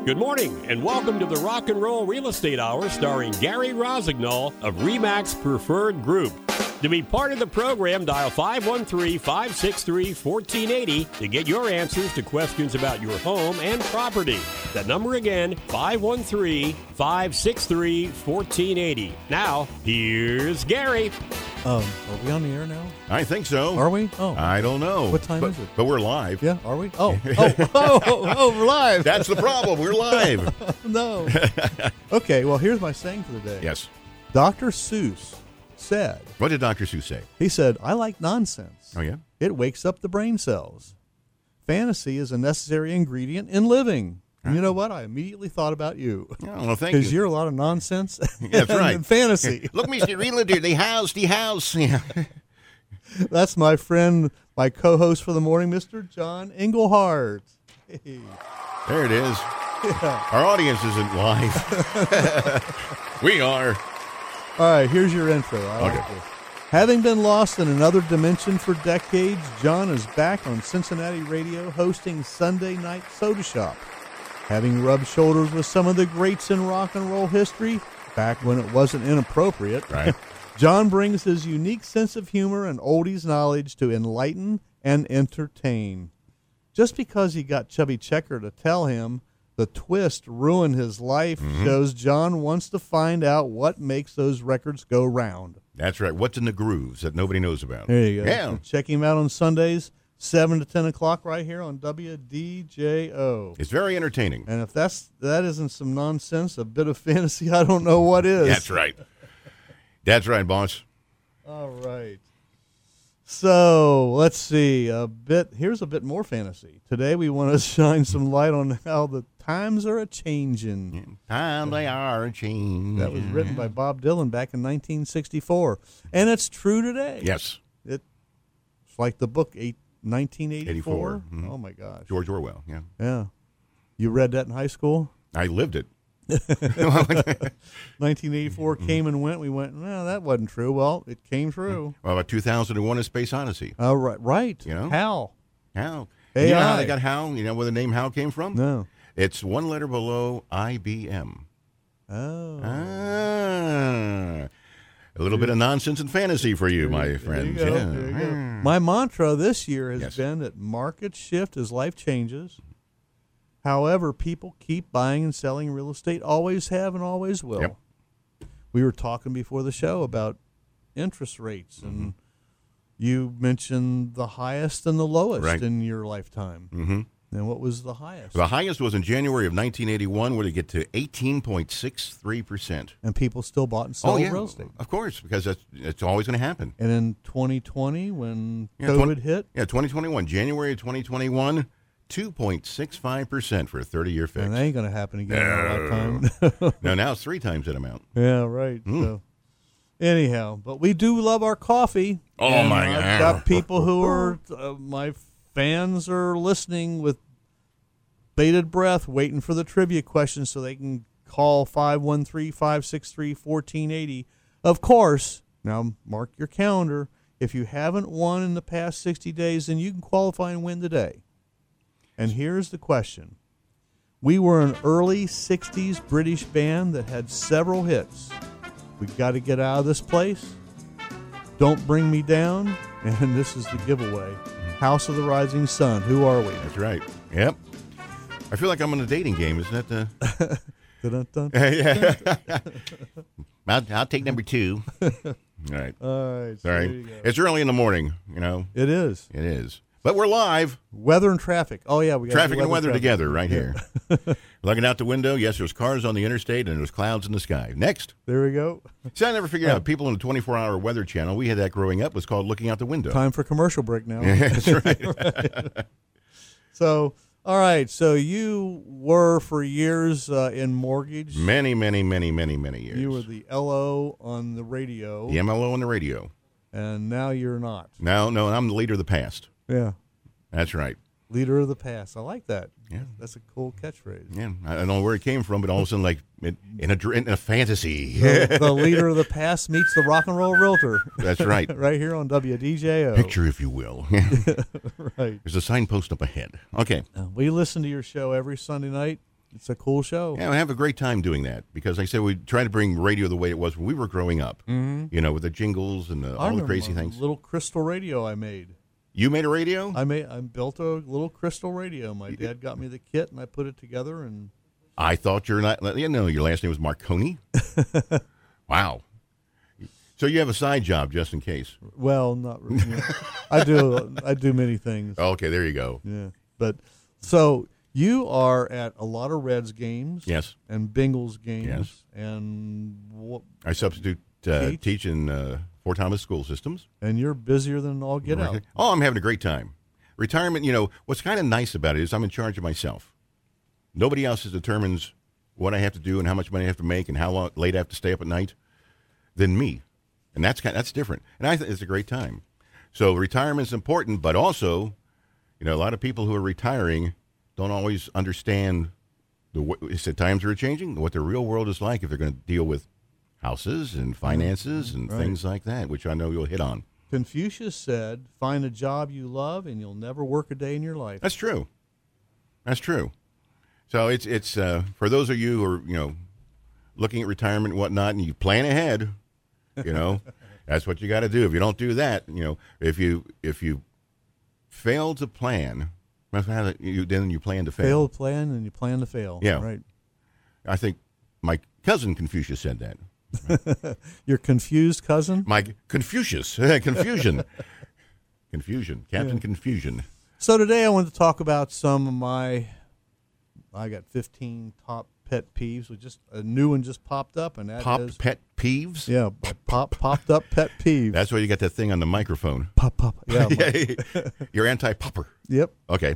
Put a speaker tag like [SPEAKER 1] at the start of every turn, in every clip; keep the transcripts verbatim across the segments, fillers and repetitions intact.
[SPEAKER 1] Good morning, and welcome to the Rock and Roll Real Estate Hour starring Gary Rosignol of Remax Preferred Group. To be part of the program, dial five one three, five six three, one four eight zero to get your answers to questions about your home and property. That number again, five one three, five six three, one four eight zero. Now, here's Gary.
[SPEAKER 2] Um, are we on the air now?
[SPEAKER 3] I think so.
[SPEAKER 2] Are we? Oh.
[SPEAKER 3] I don't know.
[SPEAKER 2] What time
[SPEAKER 3] but,
[SPEAKER 2] is it?
[SPEAKER 3] But we're live.
[SPEAKER 2] Yeah, are we? Oh, oh, oh, oh, oh, we're live.
[SPEAKER 3] That's the problem. We're live.
[SPEAKER 2] No. Okay, well, here's my saying for the day.
[SPEAKER 3] Yes.
[SPEAKER 2] Doctor Seuss said.
[SPEAKER 3] What did Doctor Seuss say?
[SPEAKER 2] He said, I like nonsense.
[SPEAKER 3] Oh, yeah?
[SPEAKER 2] It wakes up the brain cells. Fantasy is a necessary ingredient in living. And you know what? I immediately thought about you.
[SPEAKER 3] Oh, well, thank you.
[SPEAKER 2] Because you're a lot of nonsense.
[SPEAKER 3] That's right.
[SPEAKER 2] And fantasy.
[SPEAKER 3] Look, Mister Realtor, the house, the house. Yeah.
[SPEAKER 2] That's my friend, my co-host for the morning, Mister John Englehart. Hey.
[SPEAKER 3] There it is.
[SPEAKER 2] Yeah.
[SPEAKER 3] Our audience isn't live. We are.
[SPEAKER 2] All right, here's your intro. I like
[SPEAKER 3] Okay.
[SPEAKER 2] this. Having been lost in another dimension for decades, John is back on Cincinnati radio hosting Sunday Night Soda Shop. Having rubbed shoulders with some of the greats in rock and roll history, back when it wasn't inappropriate,
[SPEAKER 3] Right.
[SPEAKER 2] John brings his unique sense of humor and oldies knowledge to enlighten and entertain. Just because he got Chubby Checker to tell him the twist ruined his life
[SPEAKER 3] Mm-hmm.
[SPEAKER 2] shows John wants to find out what makes those records go round.
[SPEAKER 3] That's right. What's in the grooves that nobody knows about?
[SPEAKER 2] There you go.
[SPEAKER 3] Yeah.
[SPEAKER 2] So check him out on Sundays, seven to ten o'clock right here on W D J O.
[SPEAKER 3] It's very entertaining.
[SPEAKER 2] And if that's that isn't some nonsense, a bit of fantasy, I don't know what is.
[SPEAKER 3] That's right. That's right, boss.
[SPEAKER 2] All right. So let's see a bit. Here's a bit more fantasy. Today we want to shine some light on how the times are a changing.
[SPEAKER 3] Time they are changing.
[SPEAKER 2] That was written by Bob Dylan back in nineteen sixty-four, and it's true today.
[SPEAKER 3] Yes.
[SPEAKER 2] It's like the book eight, nineteen eighty-four.
[SPEAKER 3] eighty-four. Mm-hmm.
[SPEAKER 2] Oh my gosh.
[SPEAKER 3] George Orwell. Yeah.
[SPEAKER 2] Yeah. You read that in high school?
[SPEAKER 3] I lived it.
[SPEAKER 2] nineteen eighty-four came and went. We went, no, that wasn't true. Well, it came true.
[SPEAKER 3] Well, about two thousand one: A Space Odyssey.
[SPEAKER 2] Oh, right. Right.
[SPEAKER 3] You know?
[SPEAKER 2] Hal.
[SPEAKER 3] Hal.
[SPEAKER 2] A I.
[SPEAKER 3] You know how they got Hal? You know where the name Hal came from?
[SPEAKER 2] No.
[SPEAKER 3] It's one letter below I B M.
[SPEAKER 2] Oh.
[SPEAKER 3] Ah. A little bit of nonsense and fantasy for you, my friends.
[SPEAKER 2] There you go.
[SPEAKER 3] Yeah.
[SPEAKER 2] There you go. My mantra this year has
[SPEAKER 3] Yes.
[SPEAKER 2] been that markets shift as life changes. However, people keep buying and selling real estate, always have and always will.
[SPEAKER 3] Yep.
[SPEAKER 2] We were talking before the show about interest rates, and
[SPEAKER 3] Mm-hmm.
[SPEAKER 2] you mentioned the highest and the lowest
[SPEAKER 3] Right.
[SPEAKER 2] in your lifetime.
[SPEAKER 3] Mm-hmm.
[SPEAKER 2] And what was the highest?
[SPEAKER 3] The highest was in January of nineteen eighty-one, where it get to eighteen point six three percent.
[SPEAKER 2] And people still bought and sold
[SPEAKER 3] Oh, yeah.
[SPEAKER 2] real estate.
[SPEAKER 3] Of course, because that's, it's always going to happen.
[SPEAKER 2] And in twenty twenty, when
[SPEAKER 3] Yeah,
[SPEAKER 2] COVID
[SPEAKER 3] twenty
[SPEAKER 2] hit,
[SPEAKER 3] Yeah, twenty twenty-one. January of twenty twenty-one, two point six five percent for a thirty-year fix.
[SPEAKER 2] and that ain't going to happen again in our
[SPEAKER 3] No.
[SPEAKER 2] lifetime.
[SPEAKER 3] No, now it's three times that amount.
[SPEAKER 2] Yeah, right.
[SPEAKER 3] Mm.
[SPEAKER 2] So, anyhow, but we do love our coffee.
[SPEAKER 3] Oh,
[SPEAKER 2] and
[SPEAKER 3] my
[SPEAKER 2] I've
[SPEAKER 3] God.
[SPEAKER 2] got people who are uh, my fans are listening with bated breath, waiting for the trivia questions so they can call five one three, five six three, one four eight zero. Of course, now mark your calendar. If you haven't won in the past sixty days, then you can qualify and win today. And here's the question. We were an early sixties British band that had several hits. We've got to get out of this place. Don't Bring Me Down. And this is the giveaway. House of the Rising Sun. Who are we?
[SPEAKER 3] That's right. Yep. I feel like I'm in a dating game. Isn't that the...
[SPEAKER 2] Dun-dun-dun.
[SPEAKER 3] yeah. I'll, I'll take number two. All right.
[SPEAKER 2] All right. so there you
[SPEAKER 3] Sorry.
[SPEAKER 2] go.
[SPEAKER 3] It's early in the morning, you know.
[SPEAKER 2] It is.
[SPEAKER 3] It is. But we're live.
[SPEAKER 2] Weather and traffic. Oh, yeah. we got
[SPEAKER 3] Traffic and weather
[SPEAKER 2] traffic.
[SPEAKER 3] together right here. Looking out the window, yes, there's cars on the interstate and there's clouds in the sky. Next.
[SPEAKER 2] There we go.
[SPEAKER 3] See, I never figured out. People in the twenty-four hour weather channel, we had that growing up, was called Looking Out the Window.
[SPEAKER 2] Time for commercial break now.
[SPEAKER 3] Yeah, that's right.
[SPEAKER 2] Right. So, all right. So you were for years uh, in mortgage.
[SPEAKER 3] Many, many, many, many, many years.
[SPEAKER 2] You were the L O on the radio.
[SPEAKER 3] the M L O on the radio.
[SPEAKER 2] And now you're not.
[SPEAKER 3] No, no, I'm the leader of the past.
[SPEAKER 2] Yeah.
[SPEAKER 3] That's right.
[SPEAKER 2] Leader of the past. I like that.
[SPEAKER 3] Yeah.
[SPEAKER 2] That's a cool catchphrase.
[SPEAKER 3] Yeah, I don't know where it came from, but all of a sudden, like in, in a dr- in a fantasy.
[SPEAKER 2] The, the leader of the past meets the rock and roll realtor.
[SPEAKER 3] That's right.
[SPEAKER 2] Right here on W D J O.
[SPEAKER 3] Picture, if you will.
[SPEAKER 2] Right.
[SPEAKER 3] There's a signpost up ahead. Okay.
[SPEAKER 2] Uh, we listen to your show every Sunday night. It's a cool show.
[SPEAKER 3] Yeah, we have a great time doing that because, like I said, we try to bring radio the way it was when we were growing up. Mm-hmm. You know, with the jingles and the, all the crazy things.
[SPEAKER 2] Little crystal radio I made.
[SPEAKER 3] You made a radio?
[SPEAKER 2] I made. I built a little crystal radio. My dad got me the kit, and I put it together. And
[SPEAKER 3] I thought your la- you know your last name was Marconi. Wow. So you have a side job just in case.
[SPEAKER 2] Well, not really. I do. I do many things.
[SPEAKER 3] Okay, there you go.
[SPEAKER 2] Yeah, but so. You are at a lot of Reds games,
[SPEAKER 3] yes,
[SPEAKER 2] and Bengals games,
[SPEAKER 3] yes,
[SPEAKER 2] and what,
[SPEAKER 3] I substitute uh, teach, teach in uh, Fort Thomas school systems,
[SPEAKER 2] and you're busier than all get out.
[SPEAKER 3] Oh, I'm having a great time. Retirement, you know, what's kind of nice about it is I'm in charge of myself. Nobody else determines what I have to do and how much money I have to make and how long, late I have to stay up at night than me, and that's kind of, that's different. And I think it's a great time. So retirement is important, but also, you know, a lot of people who are retiring don't always understand the the times are changing, what the real world is like if they're going to deal with houses and finances and right. things like that, which I know you'll hit on.
[SPEAKER 2] Confucius said, find a job you love and you'll never work a day in your life.
[SPEAKER 3] That's true. That's true. So it's it's uh, for those of you who are, you know, looking at retirement and whatnot and you plan ahead, you know, that's what you got to do. If you don't do that, you know, if you if you fail to plan, You, then you plan to fail.
[SPEAKER 2] Fail to plan, and you plan to fail.
[SPEAKER 3] Yeah.
[SPEAKER 2] Right.
[SPEAKER 3] I think my cousin Confucius said that.
[SPEAKER 2] Right? Your confused cousin?
[SPEAKER 3] My Confucius. Confusion. Confusion. Captain yeah. Confusion.
[SPEAKER 2] So today I want to talk about some of my, I got fifteen top pet peeves. With just a new one just popped up, and that
[SPEAKER 3] pop
[SPEAKER 2] is.
[SPEAKER 3] pet peeves?
[SPEAKER 2] Yeah. Pop popped up pet peeves.
[SPEAKER 3] That's why you got that thing on the microphone.
[SPEAKER 2] Pop, pop. Yeah.
[SPEAKER 3] You're anti-popper.
[SPEAKER 2] Yep.
[SPEAKER 3] Okay.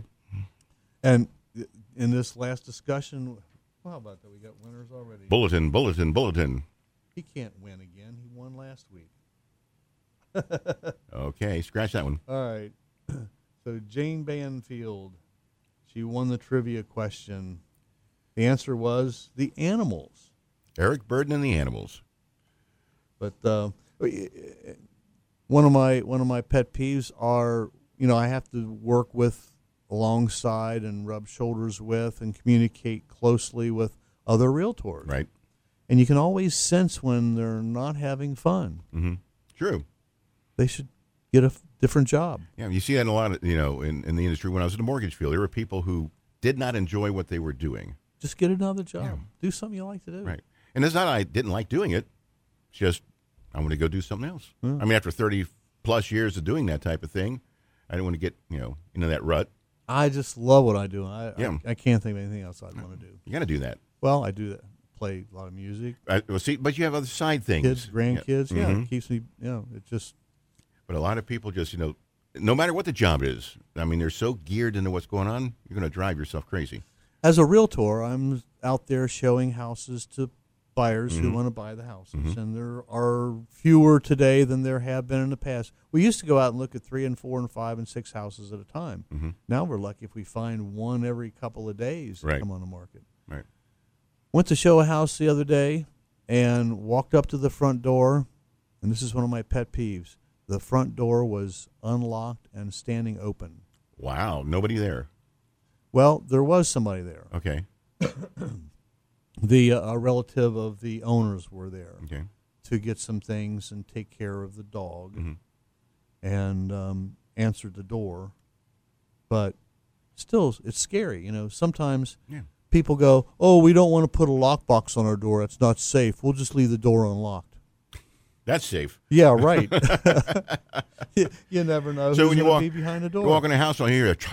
[SPEAKER 2] And in this last discussion, well, how about that? We got winners already.
[SPEAKER 3] Bulletin, bulletin, bulletin.
[SPEAKER 2] He can't win again. He won last week.
[SPEAKER 3] Okay, scratch that one.
[SPEAKER 2] All right. So Jane Banfield, she won the trivia question. The answer was the animals.
[SPEAKER 3] Eric Burden and the animals.
[SPEAKER 2] But uh, one of my one of my pet peeves are, you know, I have to work with, alongside and rub shoulders with and communicate closely with other realtors.
[SPEAKER 3] Right.
[SPEAKER 2] And you can always sense when they're not having fun.
[SPEAKER 3] Mm-hmm. True.
[SPEAKER 2] They should get a f- different job.
[SPEAKER 3] Yeah, you see that in a lot of, you know, in, in the industry. When I was in the mortgage field, there were people who did not enjoy what they were doing.
[SPEAKER 2] Just get another job.
[SPEAKER 3] Yeah.
[SPEAKER 2] Do something you like to do.
[SPEAKER 3] Right. And it's not I didn't like doing it. It's just I want to go do something else. Yeah. I mean, after thirty plus years of doing that type of thing, I didn't want to get, you know, into that rut.
[SPEAKER 2] I just love what I do. I,
[SPEAKER 3] yeah.
[SPEAKER 2] I I can't think of anything else I'd want to do.
[SPEAKER 3] You got to do that.
[SPEAKER 2] Well, I do that. Play a lot of music.
[SPEAKER 3] I, well, see, but you have other side things.
[SPEAKER 2] Kids, grandkids. Yeah, yeah
[SPEAKER 3] mm-hmm.
[SPEAKER 2] it keeps me. You know, it just.
[SPEAKER 3] But a lot of people just, you know, no matter what the job is, I mean, they're so geared into what's going on, you're going to drive yourself crazy.
[SPEAKER 2] As a realtor, I'm out there showing houses to buyers
[SPEAKER 3] mm-hmm.
[SPEAKER 2] who want to buy the houses,
[SPEAKER 3] mm-hmm.
[SPEAKER 2] and there are fewer today than there have been in the past. We used to go out and look at three and four and five and six houses at a time.
[SPEAKER 3] Mm-hmm.
[SPEAKER 2] Now we're lucky if we find one every couple of days
[SPEAKER 3] right.
[SPEAKER 2] to come on the market.
[SPEAKER 3] Right.
[SPEAKER 2] Went to show a house the other day and walked up to the front door, and this is one of my pet peeves. The front door was unlocked and standing open.
[SPEAKER 3] Wow, nobody there.
[SPEAKER 2] Well, there was somebody there.
[SPEAKER 3] Okay.
[SPEAKER 2] The uh, a relative of the owners were there
[SPEAKER 3] okay.
[SPEAKER 2] to get some things and take care of the dog,
[SPEAKER 3] mm-hmm.
[SPEAKER 2] and um, answered the door. But still, it's scary. You know, sometimes
[SPEAKER 3] yeah.
[SPEAKER 2] people go, "Oh, we don't want to put a lockbox on our door. It's not safe. We'll just leave the door unlocked."
[SPEAKER 3] That's safe.
[SPEAKER 2] Yeah, right. you, you never know
[SPEAKER 3] so
[SPEAKER 2] who's
[SPEAKER 3] when you
[SPEAKER 2] going
[SPEAKER 3] walk,
[SPEAKER 2] to be behind the door.
[SPEAKER 3] You walk in a house, on here,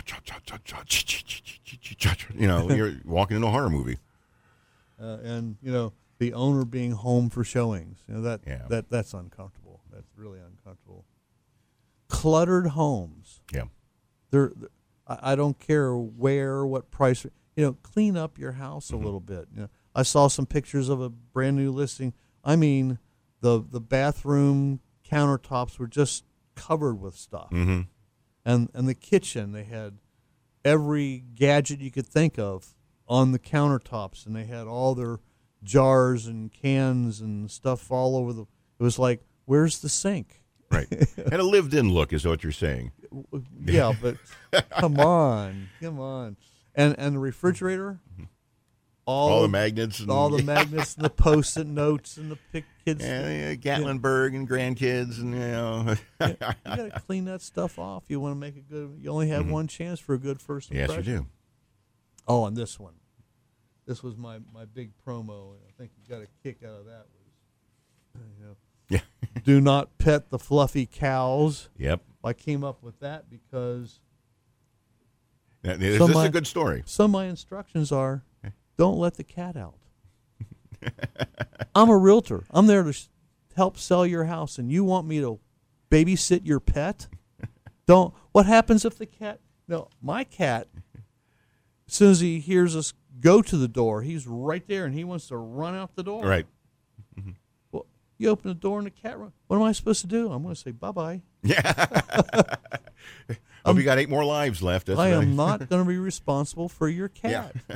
[SPEAKER 3] you know, you're walking into a horror movie.
[SPEAKER 2] Uh, and you know, the owner being home for showings, you know that
[SPEAKER 3] yeah.
[SPEAKER 2] that that's uncomfortable. That's really uncomfortable. Cluttered homes.
[SPEAKER 3] Yeah.
[SPEAKER 2] They're, they're I, I don't care where, what price. You know, clean up your house a
[SPEAKER 3] mm-hmm.
[SPEAKER 2] little bit. You know, I saw some pictures of a brand new listing. I mean, the the bathroom countertops were just covered with stuff,
[SPEAKER 3] mm-hmm.
[SPEAKER 2] and and the kitchen, they had every gadget you could think of on the countertops, and they had all their jars and cans and stuff all over the. It was like, where's the sink?
[SPEAKER 3] Right, had a lived-in look, is what you're saying.
[SPEAKER 2] Yeah, but come on, come on, and and the refrigerator, all,
[SPEAKER 3] all the magnets, and,
[SPEAKER 2] all the magnets, and the post-it notes, and the pick kids,
[SPEAKER 3] and uh, Gatlinburg and grandkids, and you know,
[SPEAKER 2] you, you got to clean that stuff off. You want to make a good. You only have mm-hmm. one chance for a good first impression.
[SPEAKER 3] Yes, you do.
[SPEAKER 2] Oh, and this one, this was my, my big promo, and I think you got a kick out of that. Was you know,
[SPEAKER 3] yeah,
[SPEAKER 2] do not pet the fluffy cows.
[SPEAKER 3] Yep,
[SPEAKER 2] I came up with that because
[SPEAKER 3] now, this is a good story.
[SPEAKER 2] Some of my instructions are, don't let the cat out. I'm a realtor. I'm there to sh- help sell your house, and you want me to babysit your pet? Don't. What happens if the cat? No, my cat. As soon as he hears us go to the door, he's right there, and he wants to run out the door.
[SPEAKER 3] Right.
[SPEAKER 2] Mm-hmm. Well, you open the door, and the cat runs. What am I supposed to do? I'm going to say bye bye.
[SPEAKER 3] Yeah. Hope um, you got eight more lives left. That's
[SPEAKER 2] I
[SPEAKER 3] right.
[SPEAKER 2] am not going to be responsible for your cat.
[SPEAKER 3] Yeah.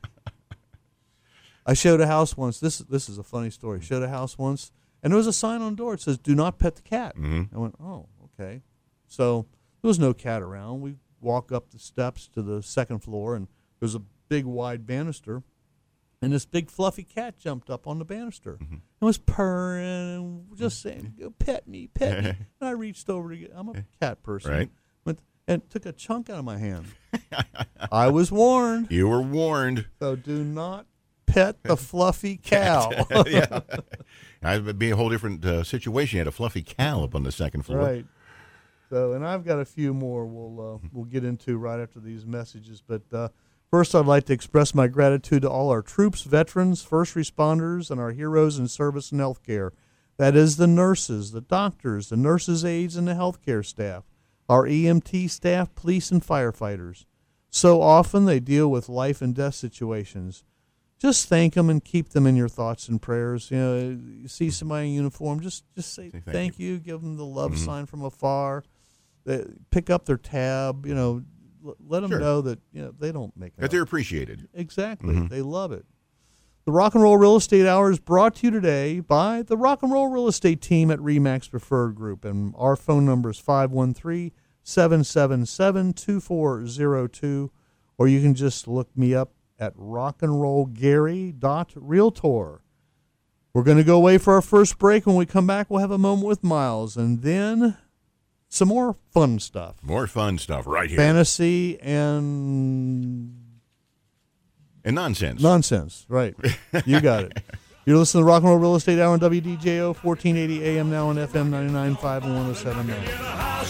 [SPEAKER 2] I showed a house once. This this is a funny story. Showed a house once, and there was a sign on the door. It says, "Do not pet the cat."
[SPEAKER 3] Mm-hmm.
[SPEAKER 2] I went, "Oh, okay." So there was no cat around. We walk up the steps to the second floor, and there's a big wide banister, and this big fluffy cat jumped up on the banister mm-hmm. and was purring and just saying, "Pet me, pet me." And I reached over to get. I'm a cat person,
[SPEAKER 3] right?
[SPEAKER 2] Went, and took a chunk out of my hand. I was warned.
[SPEAKER 3] You were warned.
[SPEAKER 2] So do not pet the fluffy cow.
[SPEAKER 3] Yeah, it'd be a whole different uh, situation. You had a fluffy cow up on the second floor,
[SPEAKER 2] right? So, and I've got a few more we'll uh, we'll get into right after these messages. But uh, first, I'd like to express my gratitude to all our troops, veterans, first responders, and our heroes in service and healthcare. That is the nurses, the doctors, the nurses' aides, and the healthcare staff, our E M T staff, police, and firefighters. So often they deal with life and death situations. Just thank them and keep them in your thoughts and prayers. You know, you see somebody in uniform, just just say, say thank, thank you. you. Give them the love mm-hmm. sign from afar. They pick up their tab. You know, l- let them
[SPEAKER 3] sure.
[SPEAKER 2] know that you know they don't make it
[SPEAKER 3] that
[SPEAKER 2] up.
[SPEAKER 3] They're appreciated.
[SPEAKER 2] Exactly,
[SPEAKER 3] mm-hmm.
[SPEAKER 2] they love it. The Rock and Roll Real Estate Hour is brought to you today by the Rock and Roll Real Estate Team at RE/MAX Preferred Group, and our phone number is five one three, seven seven seven, two four zero two, or you can just look me up at rock and roll gary dot realtor. We're going to go away for our first break. When we come back, we'll have a moment with Miles, and then some more fun stuff.
[SPEAKER 3] More fun stuff right here.
[SPEAKER 2] Fantasy and...
[SPEAKER 3] And nonsense.
[SPEAKER 2] Nonsense, right. You got it. You're listening to Rock and Roll Real Estate Hour on W D J O, fourteen eighty A M now on F M ninety-nine point five and one oh seven point nine.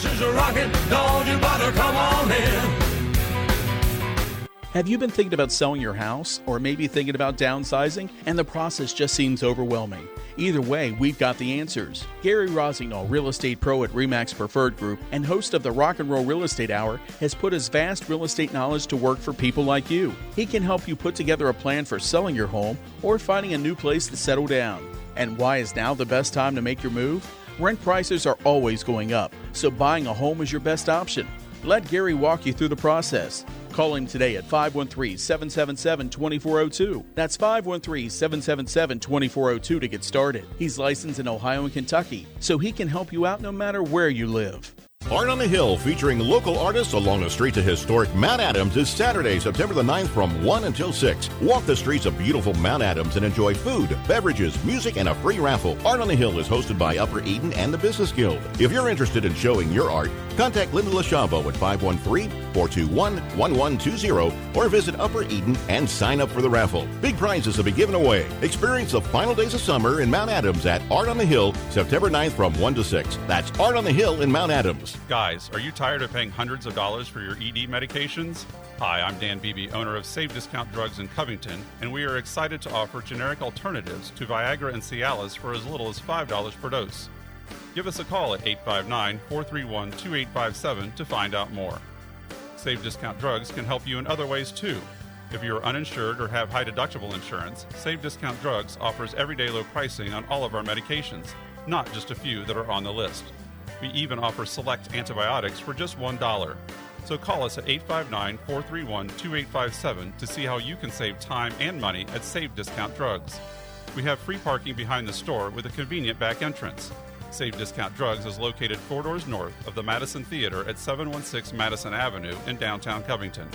[SPEAKER 4] Have you been thinking about selling your house, or maybe thinking about downsizing, and the process just seems overwhelming? Either way, we've got the answers. Gary Rosignol, real estate pro at RE/MAX Preferred Group and host of the Rock and Roll Real Estate Hour, has put his vast real estate knowledge to work for people like you. He can help you put together a plan for selling your home or finding a new place to settle down. And why is now the best time to make your move? Rent prices are always going up, so buying a home is your best option. Let Gary walk you through the process. Call him today at five one three, seven seven seven, two four zero two. That's five one three, seven seven seven, two four zero two to get started. He's licensed in Ohio and Kentucky, so he can help you out no matter where you live.
[SPEAKER 3] Art on the Hill, featuring local artists along the streets of historic Mount Adams, is Saturday, September the ninth from one until six. Walk the streets of beautiful Mount Adams and enjoy food, beverages, music, and a free raffle. Art on the Hill is hosted by Upper Eden and the Business Guild. If you're interested in showing your art, contact Linda LaChavo at five one three, four two one, one one two zero or visit Upper Eden and sign up for the raffle. Big prizes will be given away. Experience the final days of summer in Mount Adams at Art on the Hill, September ninth from one to six. That's Art on the Hill in Mount Adams.
[SPEAKER 5] Guys, are you tired of paying hundreds of dollars for your E D medications? Hi, I'm Dan Beebe, owner of Save Discount Drugs in Covington, and we are excited to offer generic alternatives to Viagra and Cialis for as little as five dollars per dose. Give us a call at eight five nine, four three one, two eight five seven to find out more. Save Discount Drugs can help you in other ways too. If you are uninsured or have high deductible insurance, Save Discount Drugs offers everyday low pricing on all of our medications, not just a few that are on the list. We even offer select antibiotics for just one dollar. So call us at eight five nine, four three one, two eight five seven to see how you can save time and money at Save Discount Drugs. We have free parking behind the store with a convenient back entrance. Save Discount Drugs is located four doors north of the Madison Theater at seven one six Madison Avenue in downtown Covington.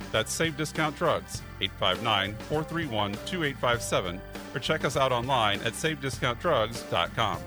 [SPEAKER 5] That's Save Discount Drugs, eight five nine, four three one, two eight five seven, or check us out online at save discount drugs dot com.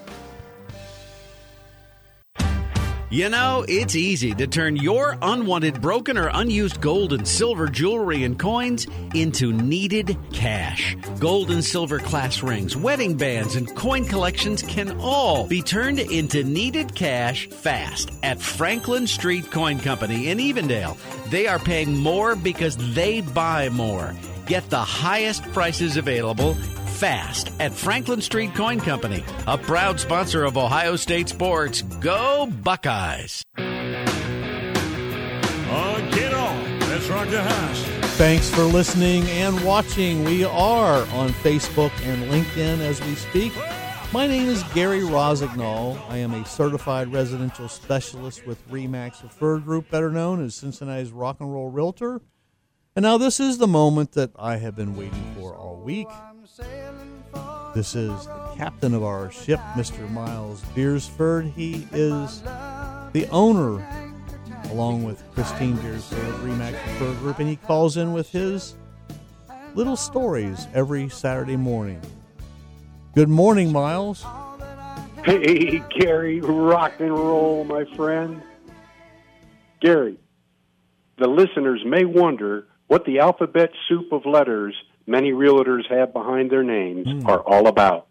[SPEAKER 6] You know, it's easy to turn your unwanted, broken, or unused gold and silver jewelry and coins into needed cash. Gold and silver class rings, wedding bands, and coin collections can all be turned into needed cash fast at Franklin Street Coin Company in Evendale. They are paying more because they buy more. Get the highest prices available fast at Franklin Street Coin Company, a proud sponsor of Ohio State sports. Go Buckeyes!
[SPEAKER 7] Oh, get on. Let's rock the house.
[SPEAKER 2] Thanks for listening and watching. We are on Facebook and LinkedIn as we speak. My name is Gary Rosignol. I am a certified residential specialist with RE/MAX Preferred Group, better known as Cincinnati's Rock and Roll Realtor. And now this is the moment that I have been waiting for all week. This is the captain of our ship, Mister Miles Beersford. He is the owner, along with Christine Beersford of RE/MAX Preferred Group, and he calls in with his little stories every Saturday morning. Good morning, Miles.
[SPEAKER 8] Hey, Gary, rock and roll, my friend. Gary, the listeners may wonder what the alphabet soup of letters many realtors have behind their names mm. are all about.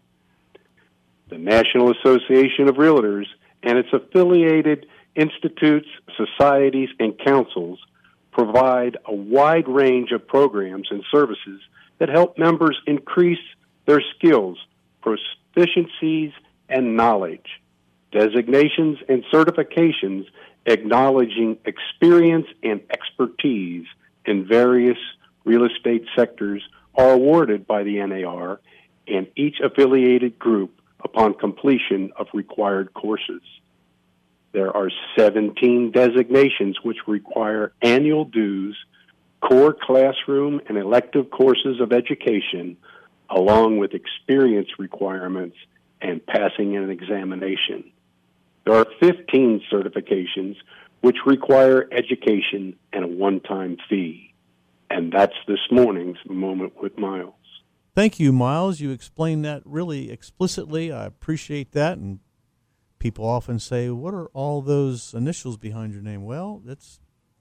[SPEAKER 8] The National Association of Realtors and its affiliated institutes, societies, and councils provide a wide range of programs and services that help members increase their skills, proficiencies, and knowledge. Designations and certifications acknowledging experience and expertise in various real estate sectors are awarded by the N A R and each affiliated group upon completion of required courses. There are seventeen designations which require annual dues, core classroom and elective courses of education, along with experience requirements and passing an examination. There are fifteen certifications which require education and a one-time fee. And that's this morning's Moment with Miles.
[SPEAKER 2] Thank you, Miles. You explained that really explicitly. I appreciate that. And people often say, what are all those initials behind your name? Well, it's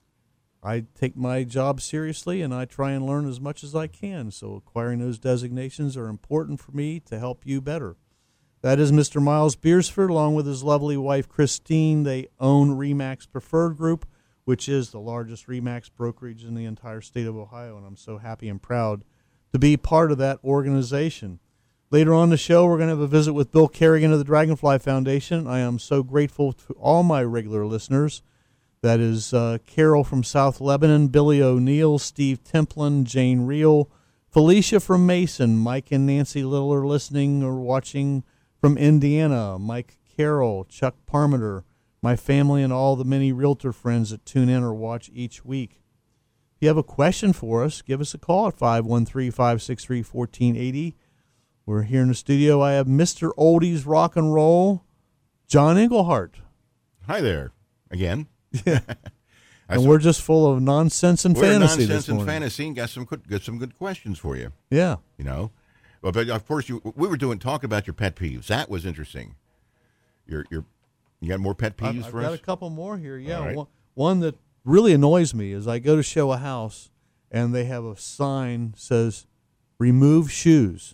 [SPEAKER 2] I take my job seriously, and I try and learn as much as I can. So acquiring those designations are important for me to help you better. That is Mister Miles Beersford, along with his lovely wife, Christine. They own RE/MAX Preferred Group, which is the largest RE/MAX brokerage in the entire state of Ohio, and I'm so happy and proud to be part of that organization. Later on in the show, we're going to have a visit with Bill Kerrigan of the Dragonfly Foundation. I am so grateful to all my regular listeners. That is uh, Carol from South Lebanon, Billy O'Neill, Steve Templin, Jane Reel, Felicia from Mason, Mike and Nancy Little are listening or watching from Indiana, Mike Carroll, Chuck Parmenter, my family, and all the many realtor friends that tune in or watch each week. If you have a question for us, give us a call at five one three, five six three, one four eight zero. We're here in the studio. I have Mister Oldies Rock and Roll, John Englehart.
[SPEAKER 3] Hi there, again.
[SPEAKER 2] Yeah. And we're just full of nonsense and
[SPEAKER 3] we're
[SPEAKER 2] fantasy
[SPEAKER 3] nonsense
[SPEAKER 2] this morning.
[SPEAKER 3] and fantasy, and got some good, got some good questions for you.
[SPEAKER 2] Yeah.
[SPEAKER 3] You know, well, but of course, you, we were doing talking about your pet peeves. That was interesting. Your your You got more pet peeves
[SPEAKER 2] I've,
[SPEAKER 3] for
[SPEAKER 2] I've got
[SPEAKER 3] us?
[SPEAKER 2] a couple more here. Yeah,
[SPEAKER 3] right.
[SPEAKER 2] one, one that really annoys me is I go to show a house and they have a sign says "Remove shoes."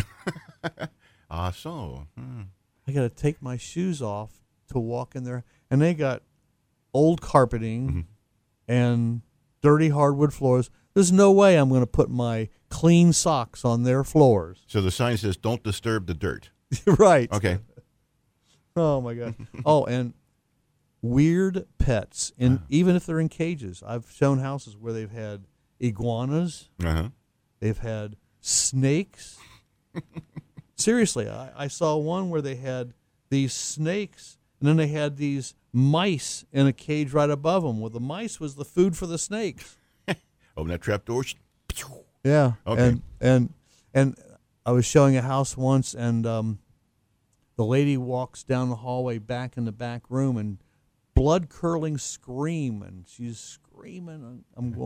[SPEAKER 3] Ah, uh, so hmm.
[SPEAKER 2] I got to take my shoes off to walk in there, and they got old carpeting mm-hmm. and dirty hardwood floors. There's no way I'm going to put my clean socks on their floors.
[SPEAKER 3] So the sign says, "Don't disturb the dirt."
[SPEAKER 2] Right.
[SPEAKER 3] Okay.
[SPEAKER 2] Oh my God. Oh, and weird pets, in uh-huh. even if they're in cages. I've shown houses where they've had iguanas.
[SPEAKER 3] Uh-huh.
[SPEAKER 2] They've had snakes. Seriously, I, I saw one where they had these snakes, and then they had these mice in a cage right above them. Well, the mice was the food for the snakes.
[SPEAKER 3] Open that trap door.
[SPEAKER 2] Yeah.
[SPEAKER 3] Okay.
[SPEAKER 2] And and and I was showing a house once, and um, the lady walks down the hallway back in the back room, and blood curdling scream, and she's screaming. I'm going.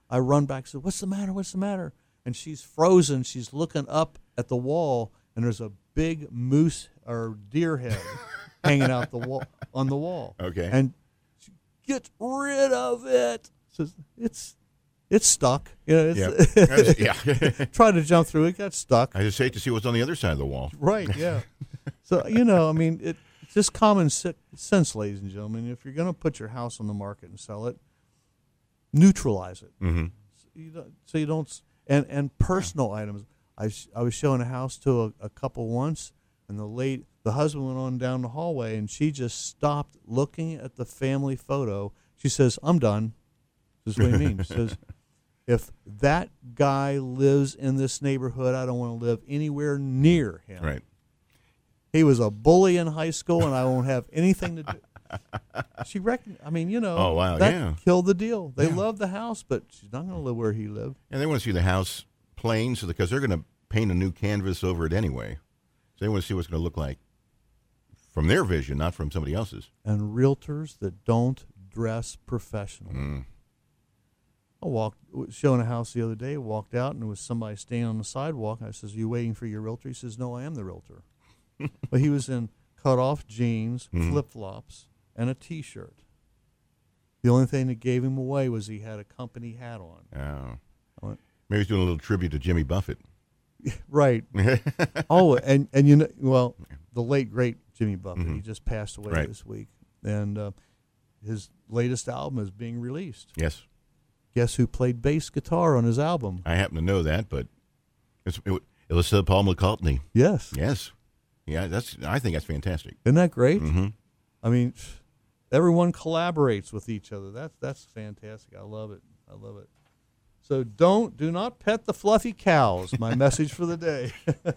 [SPEAKER 2] I run back and say, what's the matter? What's the matter? And she's frozen. She's looking up at the wall, and there's a big moose or deer head hanging out the wall on the wall.
[SPEAKER 3] Okay.
[SPEAKER 2] And she gets rid of it. Says, it's it's stuck. You know, it's,
[SPEAKER 3] yeah. yeah.
[SPEAKER 2] Tried to jump through it, got stuck.
[SPEAKER 3] I just hate to see what's on the other side of the wall.
[SPEAKER 2] Right, yeah. So, you know, I mean, it, it's just common sense, ladies and gentlemen. If you're going to put your house on the market and sell it, neutralize it.
[SPEAKER 3] Mm-hmm.
[SPEAKER 2] So you don't, so you don't and, and personal items. I, I was showing a house to a, a couple once, and the late the husband went on down the hallway, and she just stopped looking at the family photo. She says, I'm done. This is what he means. She says, if that guy lives in this neighborhood, I don't want to live anywhere near him.
[SPEAKER 3] Right.
[SPEAKER 2] He was a bully in high school, and I won't have anything to do. She reckoned, I mean, you know,
[SPEAKER 3] oh, wow,
[SPEAKER 2] that
[SPEAKER 3] yeah.
[SPEAKER 2] killed the deal. They
[SPEAKER 3] yeah.
[SPEAKER 2] love the house, but she's not going to live where he lived.
[SPEAKER 3] And they want to see the house plain, so because they're going to paint a new canvas over it anyway. So they want to see what's going to look like from their vision, not from somebody else's.
[SPEAKER 2] And realtors that don't dress professional.
[SPEAKER 3] Mm.
[SPEAKER 2] I walked, showing a house the other day, walked out, and there was somebody standing on the sidewalk. I says, are you waiting for your realtor? He says, no, I am the realtor. But he was in cut-off jeans,
[SPEAKER 3] mm-hmm.
[SPEAKER 2] flip-flops, and a T-shirt. The only thing that gave him away was he had a company hat on.
[SPEAKER 3] Oh.
[SPEAKER 2] Went,
[SPEAKER 3] Maybe he's doing a little tribute to Jimmy Buffett.
[SPEAKER 2] Right. oh, and, and you know, well, the late, great Jimmy Buffett, mm-hmm. he just passed away
[SPEAKER 3] right.
[SPEAKER 2] this week. And uh, his latest album is being released.
[SPEAKER 3] Yes.
[SPEAKER 2] Guess who played bass guitar on his album?
[SPEAKER 3] I happen to know that, but it's, it, it was uh, Paul McCartney.
[SPEAKER 2] Yes.
[SPEAKER 3] Yes. Yeah, that's. I think that's fantastic.
[SPEAKER 2] Isn't that great?
[SPEAKER 3] Mm-hmm.
[SPEAKER 2] I mean, everyone collaborates with each other. That's that's fantastic. I love it. I love it. So don't do not pet the fluffy cows. My message for the day.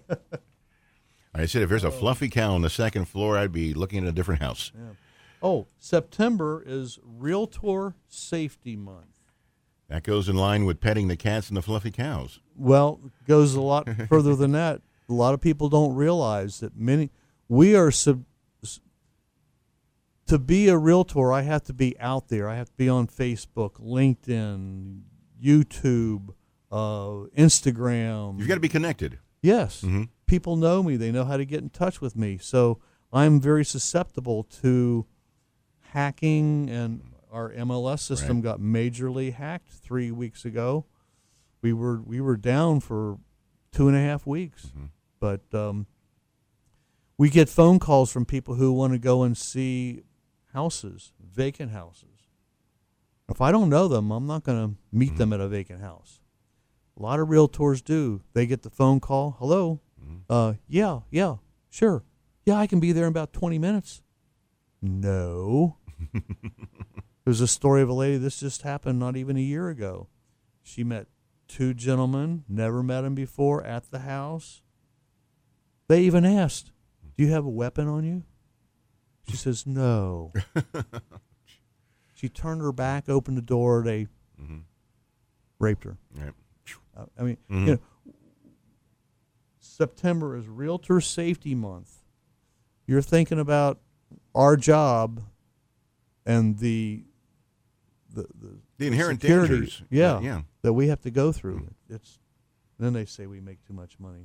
[SPEAKER 3] I said if there's a fluffy cow on the second floor, I'd be looking at a different house.
[SPEAKER 2] Yeah. Oh, September is Realtor Safety Month.
[SPEAKER 3] That goes in line with petting the cats and the fluffy cows.
[SPEAKER 2] Well, it goes a lot further than that. A lot of people don't realize that many we are sub, to be a realtor. I have to be out there. I have to be on Facebook, LinkedIn, YouTube, uh, Instagram.
[SPEAKER 3] You've got to be connected.
[SPEAKER 2] Yes,
[SPEAKER 3] mm-hmm.
[SPEAKER 2] People know me. They know how to get in touch with me. So I'm very susceptible to hacking, and our M L S system
[SPEAKER 3] right.
[SPEAKER 2] got majorly hacked three weeks ago. We were we were down for two and a half weeks. Mm-hmm. But um, we get phone calls from people who want to go and see houses, vacant houses. If I don't know them, I'm not going to meet mm-hmm. them at a vacant house. A lot of realtors do. They get the phone call. Hello? Mm-hmm. Uh, yeah, yeah, sure. Yeah, I can be there in about twenty minutes. No. There's a story of a lady, this just happened not even a year ago. She met two gentlemen, never met them before, at the house. They even asked, do you have a weapon on you? She says, no. She turned her back, opened the door, they mm-hmm. raped her.
[SPEAKER 3] Right.
[SPEAKER 2] Uh, I mean,
[SPEAKER 3] mm-hmm.
[SPEAKER 2] you know, September is Realtor Safety Month. You're thinking about our job and the the the,
[SPEAKER 3] the inherent
[SPEAKER 2] security,
[SPEAKER 3] dangers,
[SPEAKER 2] yeah,
[SPEAKER 3] yeah,
[SPEAKER 2] that we have to go through. Mm-hmm. It's then they say we make too much money.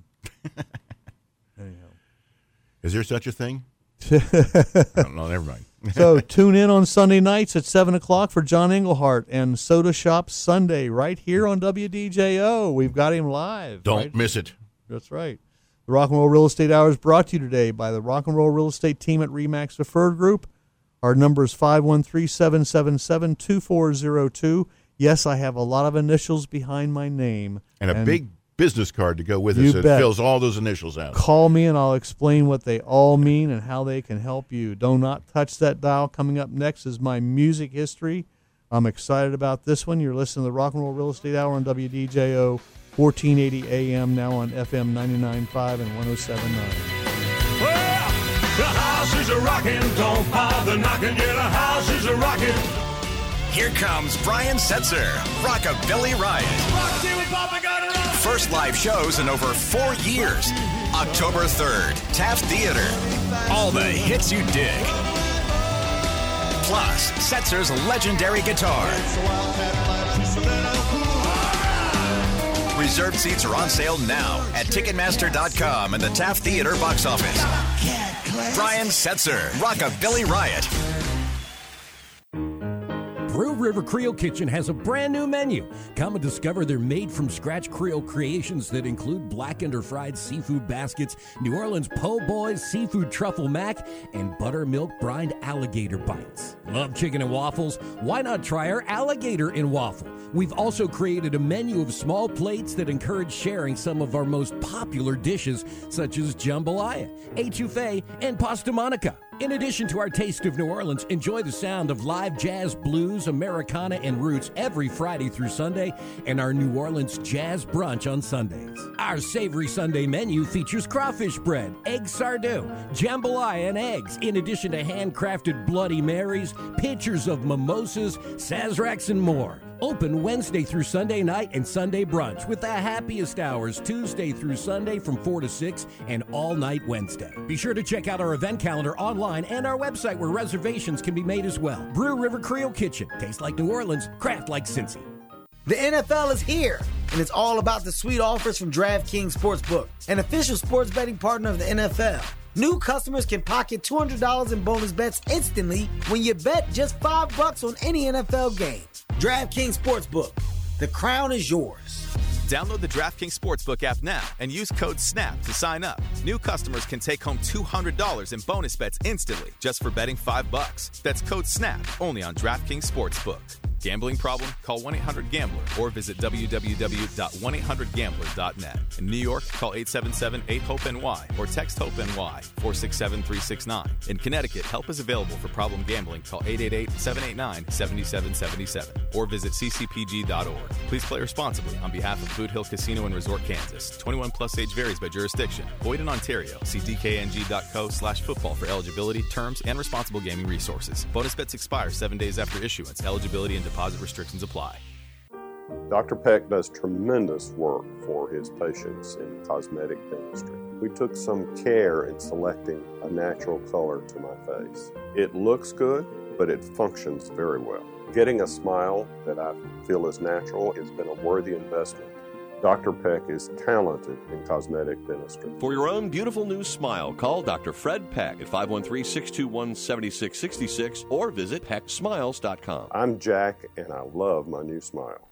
[SPEAKER 2] Anyhow,
[SPEAKER 3] is there such a thing? I don't know. Never mind.
[SPEAKER 2] So tune in on Sunday nights at seven o'clock for John Englehart and Soda Shop Sunday right here on W D J O. We've got him live.
[SPEAKER 3] Don't
[SPEAKER 2] right?
[SPEAKER 3] miss it.
[SPEAKER 2] That's right. The Rock and Roll Real Estate Hour is brought to you today by the Rock and Roll Real Estate team at RE/MAX Preferred Group. Our number is five one three, seven seven seven, two four zero two. Yes, I have a lot of initials behind my name.
[SPEAKER 3] And a and big business card to go with
[SPEAKER 2] us
[SPEAKER 3] that
[SPEAKER 2] bet.
[SPEAKER 3] fills all those initials out.
[SPEAKER 2] Call me and I'll explain what they all mean and how they can help you. Do not touch that dial. Coming up next is my music history. I'm excited about this one. You're listening to the Rock and Roll Real Estate Hour on W D J O, fourteen eighty A M, now on F M ninety-nine point five and one oh seven point nine.
[SPEAKER 7] Well, the house is a rockin', don't bother knocking, yeah, the house is a rockin'.
[SPEAKER 9] Here comes Brian Setzer, Rockabilly Riot. First live shows in over four years. October third, Taft Theater. All the hits you dig. Plus, Setzer's legendary guitar. Reserved seats are on sale now at Ticketmaster dot com and the Taft Theater box office. Brian Setzer, Rockabilly Riot.
[SPEAKER 10] Brew River Creole Kitchen has a brand new menu. Come and discover their made-from-scratch Creole creations that include blackened or fried seafood baskets, New Orleans po' boys, seafood truffle mac, and buttermilk brined alligator bites. Love chicken and waffles? Why not try our alligator in waffle? We've also created a menu of small plates that encourage sharing some of our most popular dishes, such as jambalaya, etouffee, and pasta monica. In addition to our taste of New Orleans, enjoy the sound of live jazz, blues, Americana, and roots every Friday through Sunday, and our New Orleans jazz brunch on Sundays. Our savory Sunday menu features crawfish bread, egg sardou, jambalaya, and eggs, in addition to handcrafted Bloody Marys, pitchers of mimosas, sazeracs, and more. Open Wednesday through Sunday night and Sunday brunch with the happiest hours Tuesday through Sunday from four to six and all night Wednesday. Be sure to check out our event calendar online and our website where reservations can be made as well. Brew River Creole Kitchen. Taste like New Orleans, craft like Cincy.
[SPEAKER 11] The N F L is here, and it's all about the sweet offers from DraftKings Sportsbook, an official sports betting partner of the N F L. New customers can pocket two hundred dollars in bonus bets instantly when you bet just five bucks on any N F L game. DraftKings Sportsbook. The crown is yours.
[SPEAKER 12] Download the DraftKings Sportsbook app now and use code SNAP to sign up. New customers can take home two hundred dollars in bonus bets instantly just for betting five bucks. That's code SNAP only on DraftKings Sportsbook. Gambling problem? Call one eight hundred gambler or visit w w w dot one eight hundred gambler dot net. In New York, call eight seven seven eight hope N Y or text HOPE-N Y four six seven three six nine. In Connecticut, help is available for problem gambling. Call eight eight eight seven eight nine seven seven seven seven or visit c c p g dot org. Please play responsibly on behalf of Boot Hill Casino and Resort, Kansas. twenty-one plus age varies by jurisdiction. Void in Ontario. See d k n g dot co slash football for eligibility, terms, and responsible gaming resources. Bonus bets expire seven days after issuance. Eligibility and deposit restrictions apply.
[SPEAKER 13] Doctor Peck does tremendous work for his patients in cosmetic dentistry. We took some care in selecting a natural color to my face. It looks good, but it functions very well. Getting a smile that I feel is natural has been a worthy investment. Doctor Peck is talented in cosmetic dentistry.
[SPEAKER 14] For your own beautiful new smile, call Doctor Fred Peck at five one three, six two one, seven six six six or visit peck smiles dot com.
[SPEAKER 13] I'm Jack, and I love my new smile.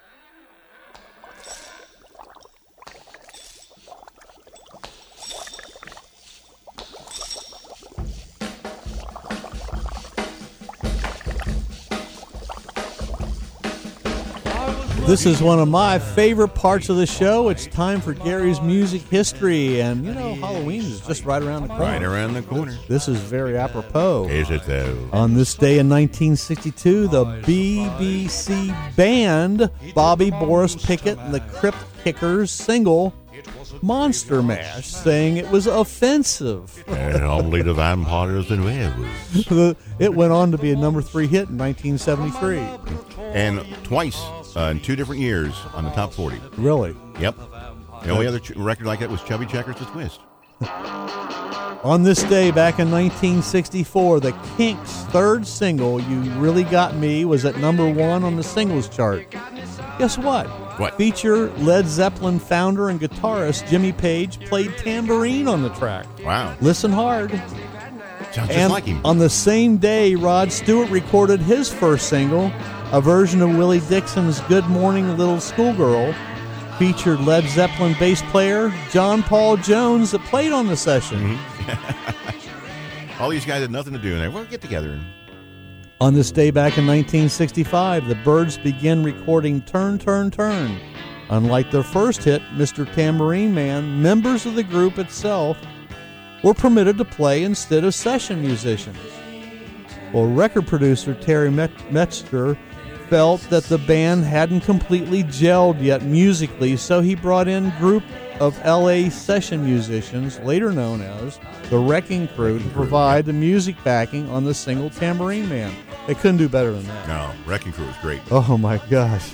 [SPEAKER 2] This is one of my favorite parts of the show. It's time for Gary's Music History. And, you know, Halloween is just right around the corner.
[SPEAKER 3] Right around the corner.
[SPEAKER 2] This is very apropos.
[SPEAKER 3] Is it, though?
[SPEAKER 2] On this day in nineteen sixty-two, the B B C band Bobby Boris Pickett and the Crypt Kickers single Monster Mash, saying it was offensive.
[SPEAKER 3] And only the vampires and werewolves.
[SPEAKER 2] It went on to be a number three hit in nineteen seventy-three.
[SPEAKER 3] And twice uh, in two different years on the top forty.
[SPEAKER 2] Really?
[SPEAKER 3] Yep. The only other ch- record like that was Chubby Checkers' The Twist.
[SPEAKER 2] On this day back in nineteen sixty-four, the Kinks' third single, You Really Got Me, was at number one on the singles chart. Guess what?
[SPEAKER 3] What?
[SPEAKER 2] Feature Led Zeppelin founder and guitarist Jimmy Page played tambourine on the track.
[SPEAKER 3] Wow.
[SPEAKER 2] Listen hard.
[SPEAKER 3] Sounds just
[SPEAKER 2] And
[SPEAKER 3] like him.
[SPEAKER 2] on the same day, Rod Stewart recorded his first single, a version of Willie Dixon's Good Morning Little Schoolgirl, featured Led Zeppelin bass player John Paul Jones that played on the session.
[SPEAKER 3] Mm-hmm. All these guys had nothing to do in there. We'll get together. And...
[SPEAKER 2] On this day back in nineteen sixty-five, the Byrds began recording Turn, Turn, Turn. Unlike their first hit, Mister Tambourine Man, members of the group itself were permitted to play instead of session musicians. Well, record producer Terry Metzger felt that the band hadn't completely gelled yet musically, so he brought in a group of L A session musicians, later known as the Wrecking Crew, to provide the music backing on the single Tambourine Man. They couldn't do better than that.
[SPEAKER 3] No, Wrecking Crew was great.
[SPEAKER 2] Oh, my gosh.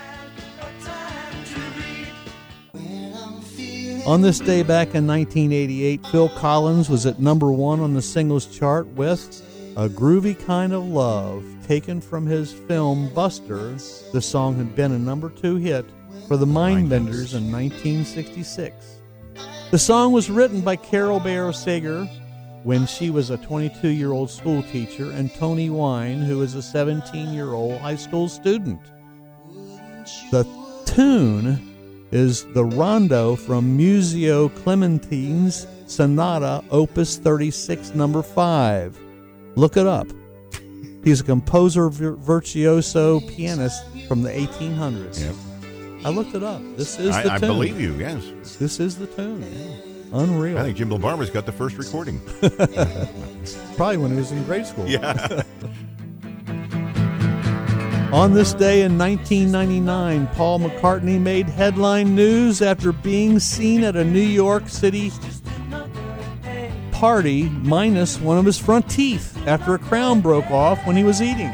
[SPEAKER 2] On this day back in nineteen eighty-eight, Phil Collins was at number one on the singles chart with A Groovy Kind of Love, taken from his film Buster. The song had been a number two hit for the Mindbenders in nineteen sixty-six. The song was written by Carol Bayer Sager when she was a twenty-two-year-old school teacher, and Tony Wine, who is a seventeen-year-old high school student. The tune is the rondo from Muzio Clementine's Sonata, Opus thirty-six, number five. Look it up. He's a composer, vir- virtuoso, pianist from the eighteen hundreds.
[SPEAKER 3] Yep.
[SPEAKER 2] I looked it up. This is
[SPEAKER 3] I,
[SPEAKER 2] the
[SPEAKER 3] I
[SPEAKER 2] tune.
[SPEAKER 3] believe you, yes.
[SPEAKER 2] This is the tune. Yeah. Unreal.
[SPEAKER 3] I think Jim Barber's got the first recording.
[SPEAKER 2] Probably when he was in grade school.
[SPEAKER 3] Yeah.
[SPEAKER 2] On this day in nineteen ninety-nine, Paul McCartney made headline news after being seen at a New York City party minus one of his front teeth after a crown broke off when he was eating.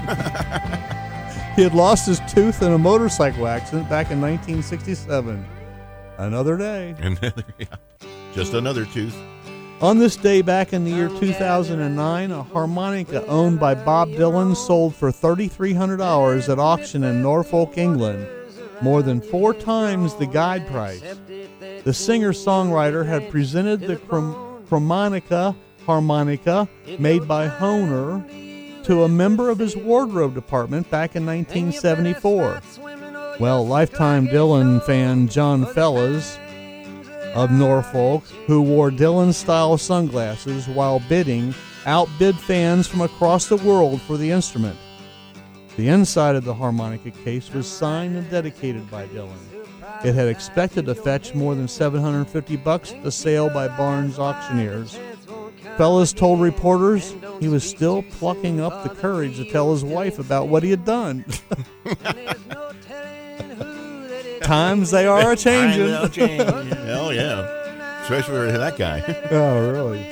[SPEAKER 2] He had lost his tooth in a motorcycle accident back in nineteen sixty-seven. Another day.
[SPEAKER 3] Another, yeah. Just another tooth.
[SPEAKER 2] On this day back in the year two thousand nine, a harmonica owned by Bob Dylan sold for three thousand three hundred dollars at auction in Norfolk, England, more than four times the guide price. The singer-songwriter had presented the chrom- chromonica harmonica made by Hohner to a member of his wardrobe department back in nineteen seventy-four. Well, lifetime Dylan fan John Fellas of Norfolk, who wore Dylan-style sunglasses while bidding, outbid fans from across the world for the instrument. The inside of the harmonica case was signed and dedicated by Dylan. It had expected to fetch more than seven hundred fifty bucks at the sale by Barnes auctioneers. Fellas told reporters he was still plucking up the courage to tell his wife about what he had done. Times they are a changing.
[SPEAKER 3] Hell yeah. Especially for that guy.
[SPEAKER 2] Oh, really?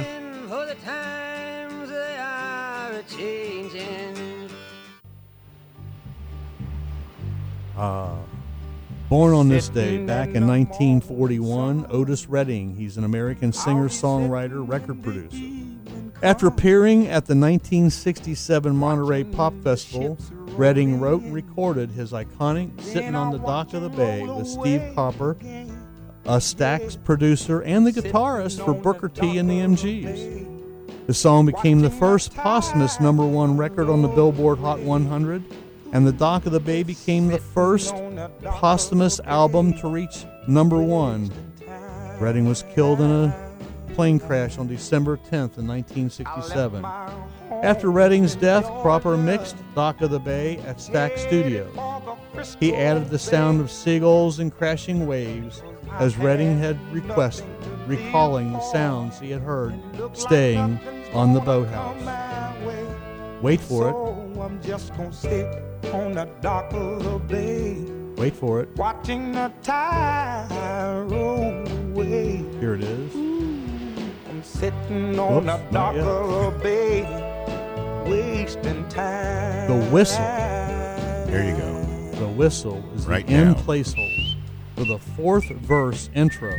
[SPEAKER 2] Uh, born on this day back in nineteen forty-one, Otis Redding. He's an American singer, songwriter, record producer. After appearing at the nineteen sixty-seven Monterey Pop Festival, Redding wrote and recorded his iconic Sitting on the Dock of the Bay with Steve Cropper, a Stax producer, and the guitarist for Booker T and the M Gs. The song became the first posthumous number one record on the Billboard Hot one hundred, and The Dock of the Bay became the first posthumous album to reach number one. Redding was killed in a plane crash on December tenth in nineteen sixty-seven. After Redding's death, Cropper mixed Dock of the Bay at Stax Studios. He added the sound of seagulls and crashing waves as Redding had requested, recalling the sounds he had heard staying on the boathouse. Wait for it.
[SPEAKER 7] I'm just gonna sit on the dock of the bay.
[SPEAKER 2] Wait for it.
[SPEAKER 7] Watching the tide roll away.
[SPEAKER 2] Here it is.
[SPEAKER 7] I'm sitting on
[SPEAKER 2] Whoops,
[SPEAKER 7] the dock of the bay, wasting time.
[SPEAKER 2] The whistle.
[SPEAKER 3] There you go.
[SPEAKER 2] The whistle is
[SPEAKER 3] right
[SPEAKER 2] the end
[SPEAKER 3] now.
[SPEAKER 2] placehold for the fourth verse intro.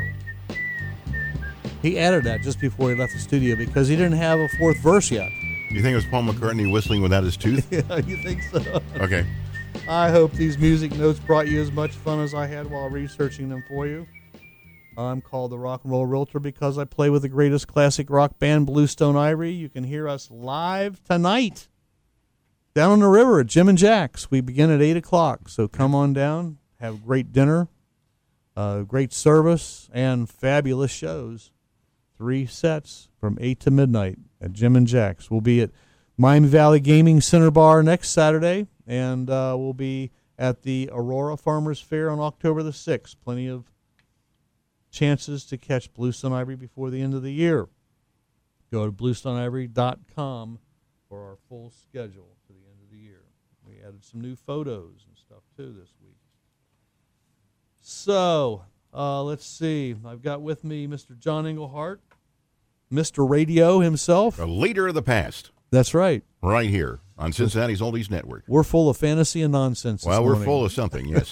[SPEAKER 2] He added that just before he left the studio because he didn't have a fourth verse yet.
[SPEAKER 3] You think it was Paul McCartney whistling without his tooth?
[SPEAKER 2] Yeah, you think so?
[SPEAKER 3] Okay.
[SPEAKER 2] I hope these music notes brought you as much fun as I had while researching them for you. I'm called the Rock and Roll Realtor because I play with the greatest classic rock band, Bluestone Ivory. You can hear us live tonight down on the river at Jim and Jack's. We begin at eight o'clock, so come on down, have great dinner, uh, great service, and fabulous shows. Three sets from eight to midnight at Jim and Jack's. We'll be at Miami Valley Gaming Center Bar next Saturday, and uh, we'll be at the Aurora Farmers Fair on October the sixth. Plenty of chances to catch Bluestone Ivory before the end of the year. Go to bluestone ivory dot com for our full schedule to the end of the year. We added some new photos and stuff, too, this week. So, uh, let's see. I've got with me Mister John Englehart, Mister Radio himself.
[SPEAKER 3] A leader of the past.
[SPEAKER 2] That's right.
[SPEAKER 3] Right here on Cincinnati's Oldies Network.
[SPEAKER 2] We're full of fantasy and nonsense.
[SPEAKER 3] Well, we're
[SPEAKER 2] morning.
[SPEAKER 3] full of something, yes.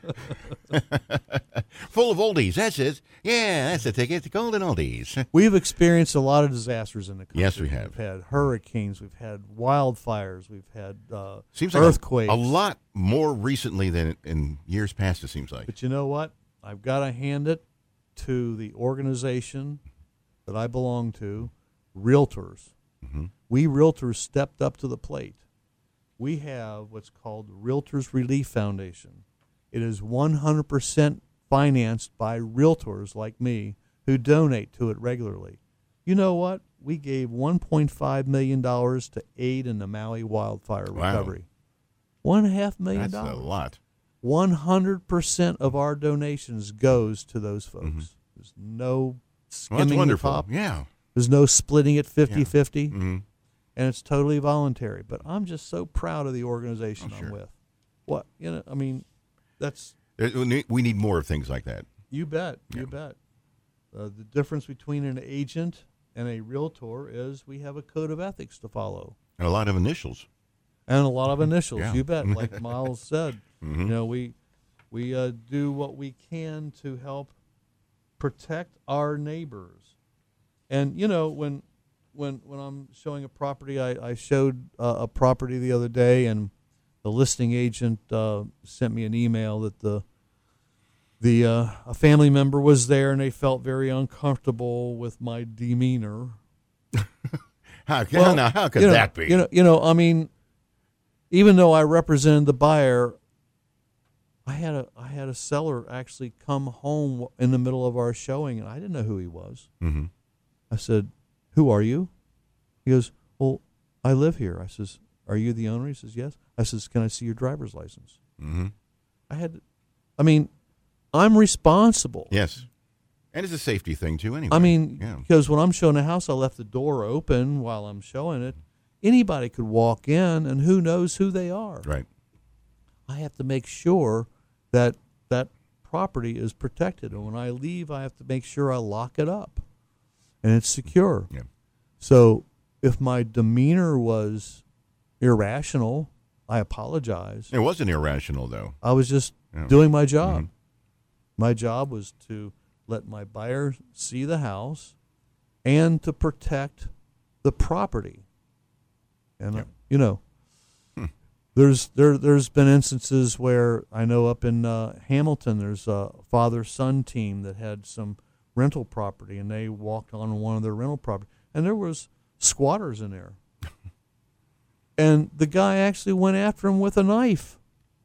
[SPEAKER 3] Full of oldies, that's it. Yeah, that's the ticket to Golden Oldies.
[SPEAKER 2] We've experienced a lot of disasters in the country.
[SPEAKER 3] Yes, we have.
[SPEAKER 2] We've had hurricanes. We've had wildfires. We've had uh,
[SPEAKER 3] seems like
[SPEAKER 2] earthquakes.
[SPEAKER 3] A, a lot more recently than in years past, it seems like.
[SPEAKER 2] But you know what? I've got to hand it to the organization that I belong to, Realtors.
[SPEAKER 3] Mm-hmm.
[SPEAKER 2] We Realtors stepped up to the plate. We have what's called the Realtors Relief Foundation. It is one hundred percent financed by realtors like me who donate to it regularly. You know what? We gave one point five million dollars to aid in the Maui wildfire
[SPEAKER 3] Wow.
[SPEAKER 2] recovery. One and a half million
[SPEAKER 3] That's
[SPEAKER 2] dollars.
[SPEAKER 3] a lot.
[SPEAKER 2] one hundred percent of our donations goes to those folks.
[SPEAKER 3] Mm-hmm.
[SPEAKER 2] There's no
[SPEAKER 3] Well,
[SPEAKER 2] skimming
[SPEAKER 3] that's
[SPEAKER 2] the
[SPEAKER 3] wonderful.
[SPEAKER 2] top.
[SPEAKER 3] Yeah.
[SPEAKER 2] There's no splitting it fifty-fifty.
[SPEAKER 3] Mm-hmm.
[SPEAKER 2] And it's totally voluntary. But I'm just so proud of the organization
[SPEAKER 3] Oh,
[SPEAKER 2] I'm
[SPEAKER 3] sure.
[SPEAKER 2] with. What, you know, I mean, that's...
[SPEAKER 3] There- We need, we need more of things like that.
[SPEAKER 2] You bet. You bet. Uh, the difference between an agent and a realtor is we have a code of ethics to follow.
[SPEAKER 3] And a lot of initials.
[SPEAKER 2] And a lot of initials,
[SPEAKER 3] Yeah.
[SPEAKER 2] you bet. Like Miles said,
[SPEAKER 3] Mhm.
[SPEAKER 2] you know, we we uh, do what we can to help protect our neighbors. And you know, when when when I'm showing a property, I, I showed uh, a property the other day, and the listing agent uh, sent me an email that the the uh, a family member was there, and they felt very uncomfortable with my demeanor.
[SPEAKER 3] How, well, now, how could
[SPEAKER 2] you know,
[SPEAKER 3] that be?
[SPEAKER 2] You know, you know, I mean, even though I represented the buyer, I had a I had a seller actually come home in the middle of our showing, and I didn't know who he was.
[SPEAKER 3] Mm-hmm.
[SPEAKER 2] I said, "Who are you?" He goes, "Well, I live here." I says, "Are you the owner?" He says, "Yes." I says, "Can I see your driver's license?"
[SPEAKER 3] Mm-hmm.
[SPEAKER 2] I had, I mean, I'm responsible.
[SPEAKER 3] Yes. And it's a safety thing, too, anyway.
[SPEAKER 2] I mean,
[SPEAKER 3] yeah.
[SPEAKER 2] because when I'm showing a house, I left the door open while I'm showing it. Anybody could walk in, and who knows who they are.
[SPEAKER 3] Right.
[SPEAKER 2] I have to make sure that that property is protected. And when I leave, I have to make sure I lock it up and it's secure.
[SPEAKER 3] Yeah.
[SPEAKER 2] So if my demeanor was irrational, I apologize.
[SPEAKER 3] It wasn't irrational, though.
[SPEAKER 2] I was just
[SPEAKER 3] Yeah.
[SPEAKER 2] doing my job.
[SPEAKER 3] Mhm.
[SPEAKER 2] My job was to let my buyer see the house and to protect the property. And, uh, you know,
[SPEAKER 3] Hmm.
[SPEAKER 2] there's there, there's been instances where I know up in uh, Hamilton, there's a father-son team that had some rental property, and they walked on one of their rental property, and there was squatters in there. And the guy actually went after him with a knife.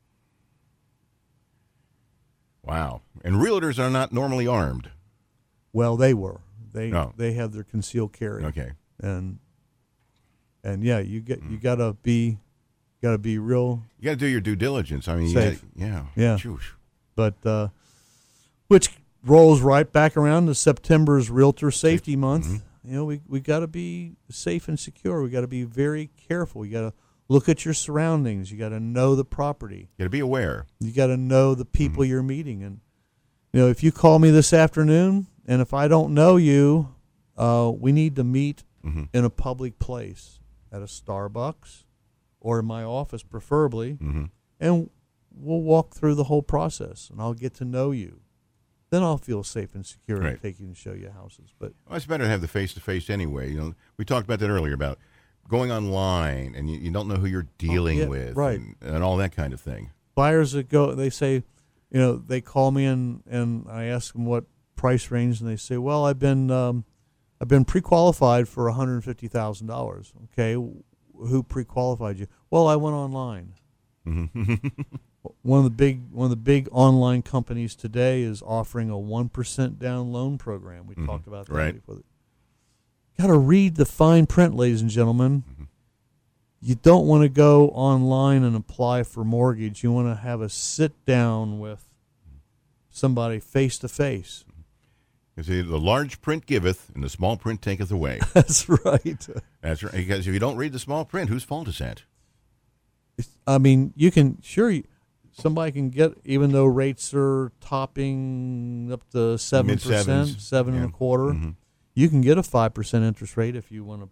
[SPEAKER 3] Wow. And realtors are not normally armed.
[SPEAKER 2] Well, they were. They
[SPEAKER 3] Oh.
[SPEAKER 2] they have their concealed carry.
[SPEAKER 3] Okay.
[SPEAKER 2] And and yeah, you get you gotta be gotta be real.
[SPEAKER 3] You got to do your due diligence. I mean, you
[SPEAKER 2] safe.
[SPEAKER 3] gotta- yeah.
[SPEAKER 2] Yeah.
[SPEAKER 3] Shoosh.
[SPEAKER 2] But uh, which rolls right back around to September's Realtor Safety Month.
[SPEAKER 3] Mm-hmm.
[SPEAKER 2] You know, we we got to be safe and secure. We got to be very careful. You got to look at your surroundings. You got to know the property.
[SPEAKER 3] You got to be aware.
[SPEAKER 2] You got to know the people you're meeting. And you know, if you call me this afternoon, and if I don't know you, uh, we need to meet
[SPEAKER 3] Mhm.
[SPEAKER 2] in a public place, at a Starbucks, or in my office, preferably,
[SPEAKER 3] Mhm.
[SPEAKER 2] and we'll walk through the whole process, and I'll get to know you. Then I'll feel safe and secure
[SPEAKER 3] Right.
[SPEAKER 2] and take you and show you houses. But
[SPEAKER 3] Well, it's better to have the face-to-face anyway. You know, we talked about that earlier about going online and you, you don't know who you're dealing
[SPEAKER 2] yeah,
[SPEAKER 3] with,
[SPEAKER 2] right.
[SPEAKER 3] and, and all that kind of thing.
[SPEAKER 2] buyers that go, they say, you know, they call me and, and I ask them what price range, and they say, well, I've been um, I've been pre-qualified for one hundred fifty thousand dollars. Okay, who pre-qualified you? Well, I went online. One of the big one of the big online companies today is offering a one percent down loan program. We
[SPEAKER 3] Mhm.
[SPEAKER 2] talked about that
[SPEAKER 3] Right.
[SPEAKER 2] before. Got to read the fine print, ladies and gentlemen. Mm-hmm. You don't want to go online and apply for mortgage. You want to have a sit down with somebody face to face.
[SPEAKER 3] You see, the large print giveth, and the small print taketh away.
[SPEAKER 2] That's right.
[SPEAKER 3] That's right. Because if you don't read the small print, whose fault is that?
[SPEAKER 2] I mean, you can sure you, somebody can get, even though rates are topping up to seven percent,
[SPEAKER 3] Mid-sevens.
[SPEAKER 2] seven
[SPEAKER 3] Yeah.
[SPEAKER 2] and a quarter.
[SPEAKER 3] Mhm.
[SPEAKER 2] You can get a five percent interest rate if you want to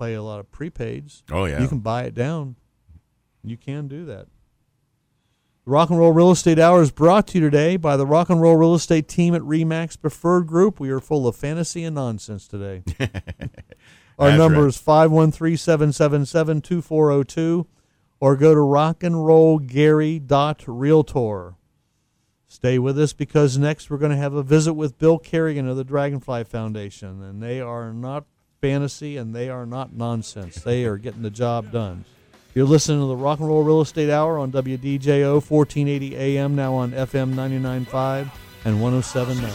[SPEAKER 2] play a lot of prepaids.
[SPEAKER 3] Oh, yeah.
[SPEAKER 2] You can buy it down. You can do that. The Rock and Roll Real Estate Hour is brought to you today by the Rock and Roll Real Estate team at RE/MAX Preferred Group. We are full of fantasy and nonsense today. Our
[SPEAKER 3] That's
[SPEAKER 2] number
[SPEAKER 3] right.
[SPEAKER 2] is five one three, seven seven seven, two four zero two or go to rock and roll gary dot realtor. Stay with us because next we're going to have a visit with Bill Kerrigan of the Dragonfly Foundation, and they are not fantasy and they are not nonsense. They are getting the job done. You're listening to the Rock and Roll Real Estate Hour on W D J O fourteen eighty A M, now on F M ninety-nine point five and one oh seven point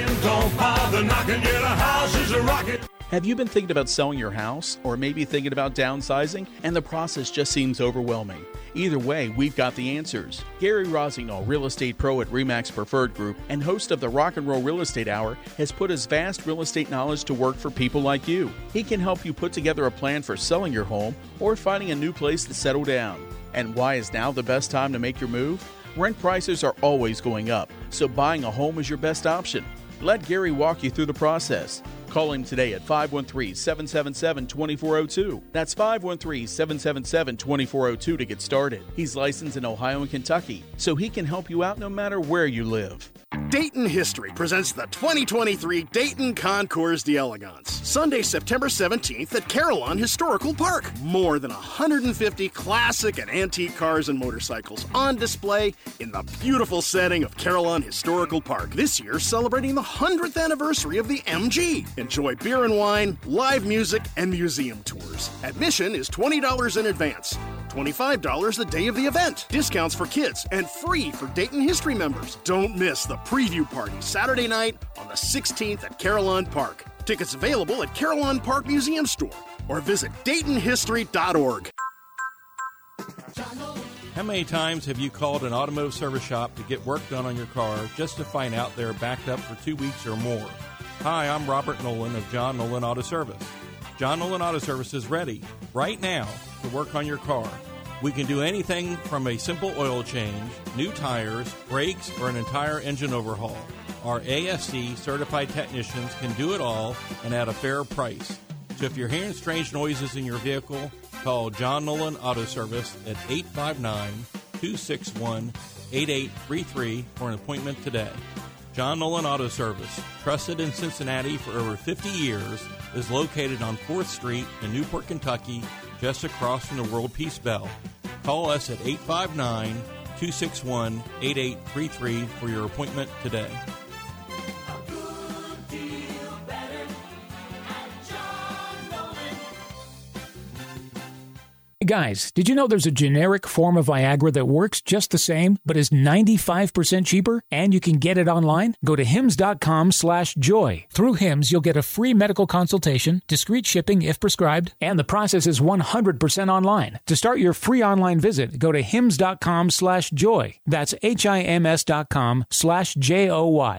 [SPEAKER 2] nine.
[SPEAKER 4] Have you been thinking about selling your house or maybe thinking about downsizing and the process just seems overwhelming? Either way, we've got the answers. Gary Rosignol, real estate pro at RE/MAX Preferred Group and host of the Rock and Roll Real Estate Hour, has put his vast real estate knowledge to work for people like you. He can help you put together a plan for selling your home or finding a new place to settle down. And why is now the best time to make your move? Rent prices are always going up, so buying a home is your best option. Let Gary walk you through the process. Call him today at five one three, seven seven seven, two four zero two. That's five one three, seven seven seven, two four zero two to get started. He's licensed in Ohio and Kentucky, so he can help you out no matter where you live.
[SPEAKER 15] Dayton History presents the twenty twenty-three Dayton Concours d'Elegance, Sunday, September seventeenth at Carillon Historical Park. More than one hundred fifty classic and antique cars and motorcycles on display in the beautiful setting of Carillon Historical Park. This year, celebrating the one hundredth anniversary of the M G. Enjoy beer and wine, live music, and museum tours. Admission is twenty dollars in advance. twenty-five dollars the day of the event. Discounts for kids and free for Dayton History members. Don't miss the preview party Saturday night on the sixteenth at Carillon Park. Tickets available at Carillon Park Museum Store or visit dayton history dot org.
[SPEAKER 16] How many times have you called an automotive service shop to get work done on your car just to find out they're backed up for two weeks or more? Hi, I'm Robert Nolan of John Nolan Auto Service. John Nolan Auto Service is ready right now to work on your car. We can do anything from a simple oil change, new tires, brakes, or an entire engine overhaul. Our A S C certified technicians can do it all and at a fair price. So if you're hearing strange noises in your vehicle, call John Nolan Auto Service at eight five nine, two six one, eight eight three three for an appointment today. John Nolan Auto Service, trusted in Cincinnati for over fifty years, is located on fourth Street in Newport, Kentucky, just across from the World Peace Bell. Call us at eight five nine, two six one, eight eight three three for your appointment today.
[SPEAKER 17] Guys, did you know there's a generic form of Viagra that works just the same, but is ninety-five percent cheaper, and you can get it online? Go to hims.com slash joy. Through Hims, you'll get a free medical consultation, discreet shipping if prescribed, and the process is one hundred percent online. To start your free online visit, go to hims.com slash joy. That's H-I-M-S dot com slash J-O-Y.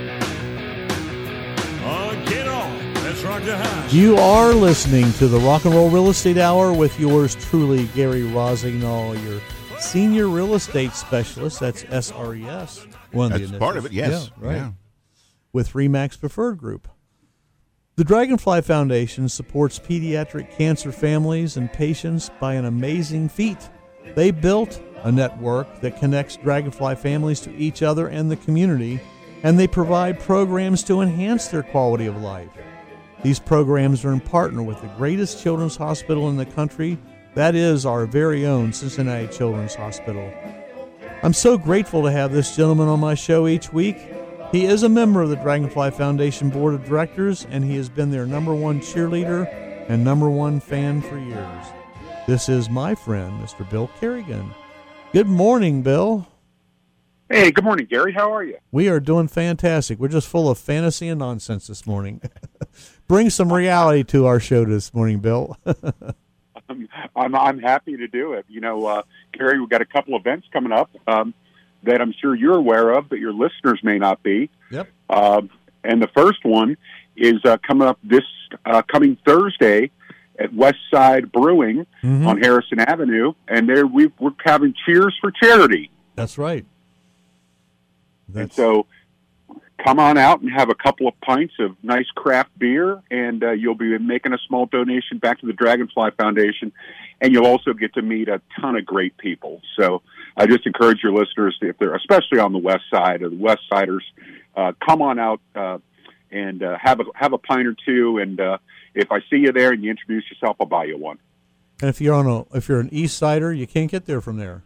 [SPEAKER 7] Rock the house.
[SPEAKER 2] You are listening to the Rock and Roll Real Estate Hour with yours truly, Gary Rosignol, your senior real estate specialist. That's S R E S. One of
[SPEAKER 3] That's
[SPEAKER 2] the
[SPEAKER 3] part of it, yes.
[SPEAKER 2] Yeah, right.
[SPEAKER 3] Yeah.
[SPEAKER 2] With RE/MAX Preferred Group. The Dragonfly Foundation supports pediatric cancer families and patients by an amazing feat. They built a network that connects Dragonfly families to each other and the community, and they provide programs to enhance their quality of life. These programs are in partner with the greatest children's hospital in the country. That is our very own Cincinnati Children's Hospital. I'm so grateful to have this gentleman on my show each week. He is a member of the Dragonfly Foundation Board of Directors, and he has been their number one cheerleader and number one fan for years. This is my friend, Mister Bill Kerrigan. Good morning, Bill.
[SPEAKER 18] Hey, good morning, Gary. How are you?
[SPEAKER 2] We are doing fantastic. We're just full of fantasy and nonsense this morning. Bring some reality to our show this morning, Bill.
[SPEAKER 18] I'm, I'm I'm happy to do it. You know, uh, Gary, we've got a couple events coming up um, that I'm sure you're aware of, but your listeners may not be.
[SPEAKER 2] Yep.
[SPEAKER 18] Uh, and the first one is uh, coming up this uh, coming Thursday at West Side Brewing
[SPEAKER 2] mm-hmm.
[SPEAKER 18] on Harrison Avenue, and there we we're having Cheers for Charity.
[SPEAKER 2] That's right.
[SPEAKER 18] That's... And so come on out and have a couple of pints of nice craft beer, and uh, you'll be making a small donation back to the Dragonfly Foundation, and you'll also get to meet a ton of great people. So I just encourage your listeners, if they're especially on the west side or the West Siders, uh, come on out uh, and uh, have a have a pint or two. And uh, if I see you there and you introduce yourself, I'll buy you one.
[SPEAKER 2] And if you're on a if you're an East Sider, you can't get there from there.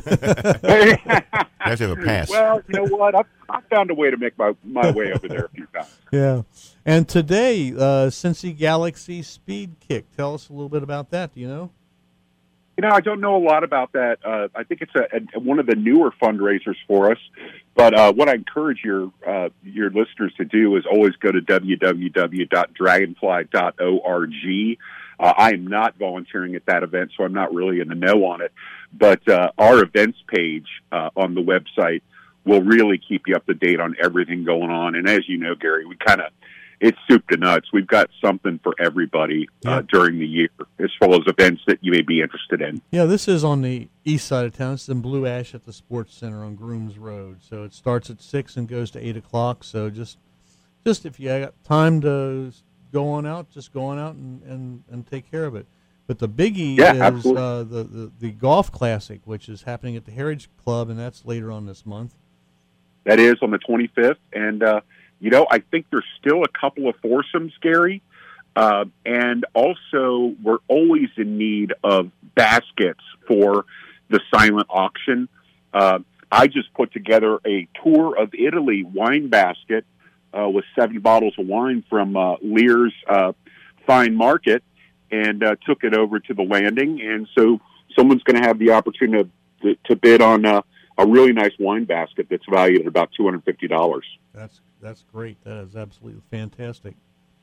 [SPEAKER 3] You have to have a pass.
[SPEAKER 18] Well, you know what? I've, I've found a way to make my, my way over there a few times.
[SPEAKER 2] Yeah. And today, uh, Cincy Galaxy Speed Kick. Tell us a little bit about that. Do you know?
[SPEAKER 18] You know, I don't know a lot about that. Uh, I think it's a, a, one of the newer fundraisers for us. But uh, what I encourage your uh, your listeners to do is always go to w w w dot dragonfly dot org. Uh, I am not volunteering at that event, so I'm not really in the know on it. But uh, our events page uh, on the website will really keep you up to date on everything going on. And as you know, Gary, we kind of, it's soup to nuts. We've got something for everybody uh,
[SPEAKER 2] Yeah.
[SPEAKER 18] during the year as far as events that you may be interested in.
[SPEAKER 2] Yeah, this is on the east side of town. It's in Blue Ash at the Sports Center on Grooms Road. So it starts at six and goes to eight o'clock. So just, just if you got time to go on out, just go on out and, and, and take care of it. But the biggie
[SPEAKER 18] Yeah,
[SPEAKER 2] is
[SPEAKER 18] absolutely.
[SPEAKER 2] uh, the, the, the Golf Classic, which is happening at the Heritage Club, and that's later on this month.
[SPEAKER 18] That is on the twenty-fifth. And, uh, you know, I think there's still a couple of foursomes, Gary. Uh, and also, we're always in need of baskets for the silent auction. Uh, I just put together a tour of Italy wine basket uh, with seven bottles of wine from uh, Lear's uh, Fine Market, and uh, took it over to the landing. And so someone's going to have the opportunity to, to bid on uh, a really nice wine basket that's valued at about two hundred fifty dollars.
[SPEAKER 2] That's that's great. That is absolutely fantastic.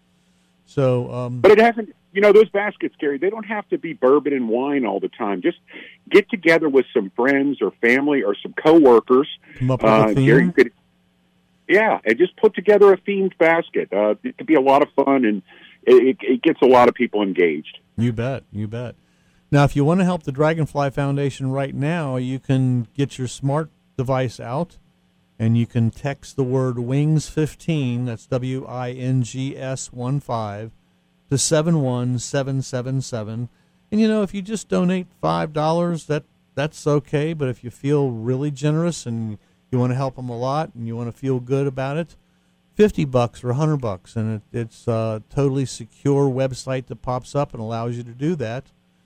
[SPEAKER 2] So, um,
[SPEAKER 18] But it hasn't, you know, those baskets, Gary, they don't have to be bourbon and wine all the time. Just get together with some friends or family or some coworkers.
[SPEAKER 2] Come up with
[SPEAKER 18] Uh,
[SPEAKER 2] a theme.
[SPEAKER 18] Gary, you could, yeah, and just put together a themed basket. Uh, it could be a lot of fun, and it, it gets a lot of people engaged.
[SPEAKER 2] You bet. You bet. Now, if you want to help the Dragonfly Foundation right now, you can get your smart device out, and you can text the word wings fifteen, that's W I N G S one five, to seven one seven seven seven. And, you know, if you just donate five dollars, that, that's okay. But if you feel really generous and you want to help them a lot and you want to feel good about it, fifty bucks or a hundred bucks, and it, it's a totally secure website that pops up and allows you to do that.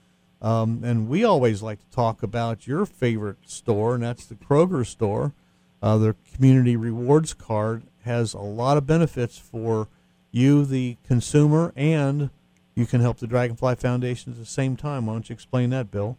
[SPEAKER 2] Um, and we always like to talk about your favorite store, and that's the Kroger store. Uh, their community rewards card has a lot of benefits for you, the consumer, and you can help the Dragonfly Foundation at the same time. Why don't you explain that, Bill?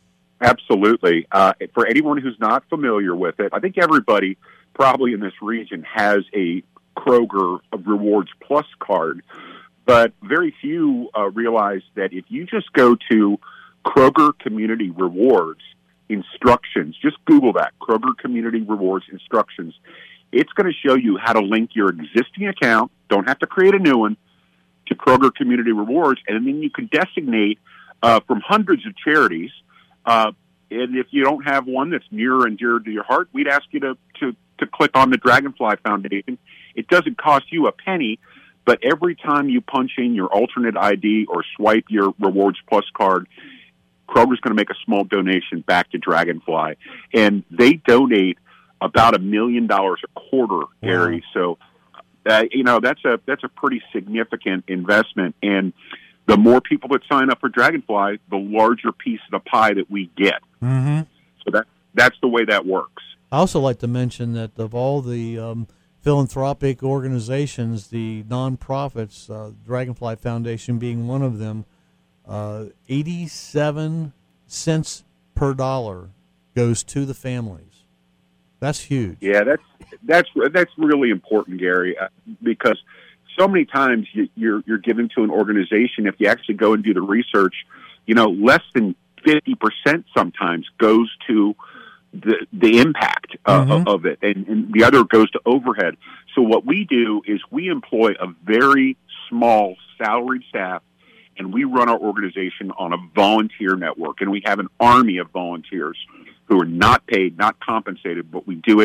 [SPEAKER 18] Absolutely. Uh, for anyone who's not familiar with it, I think everybody probably in this region has a Kroger Rewards Plus card, but very few uh, realize that if you just go to Kroger Community Rewards instructions, just Google that, Kroger Community Rewards instructions, it's going to show you how to link your existing account, don't have to create a new one, to Kroger Community Rewards, and then you can designate uh, from hundreds of charities. Uh, and if you don't have one that's near and dear to your heart, we'd ask you to, to, to click on the Dragonfly Foundation. It doesn't cost you a penny, but every time you punch in your alternate I D or swipe your Rewards Plus card, Kroger's going to make a small donation back to Dragonfly. And they donate about a million dollars a quarter, Gary. So, uh, you know, that's a that's a pretty significant investment. And the more people that sign up for Dragonfly, the larger piece of the pie that we get.
[SPEAKER 2] Mm-hmm.
[SPEAKER 18] So that that's the way that works.
[SPEAKER 2] I also like to mention that of all the um, philanthropic organizations, the nonprofits, uh, Dragonfly Foundation being one of them, uh, eighty-seven cents per dollar goes to the families. That's huge.
[SPEAKER 18] Yeah, that's that's that's really important, Gary, uh, because so many times you, you're you're given to an organization. If you actually go and do the research, you know, less than fifty percent sometimes goes to the the impact uh,
[SPEAKER 2] Mm-hmm.
[SPEAKER 18] of it, and, and the other goes to overhead. So what we do is we employ a very small salaried staff, and we run our organization on a volunteer network, and we have an army of volunteers who are not paid, not compensated, but we do it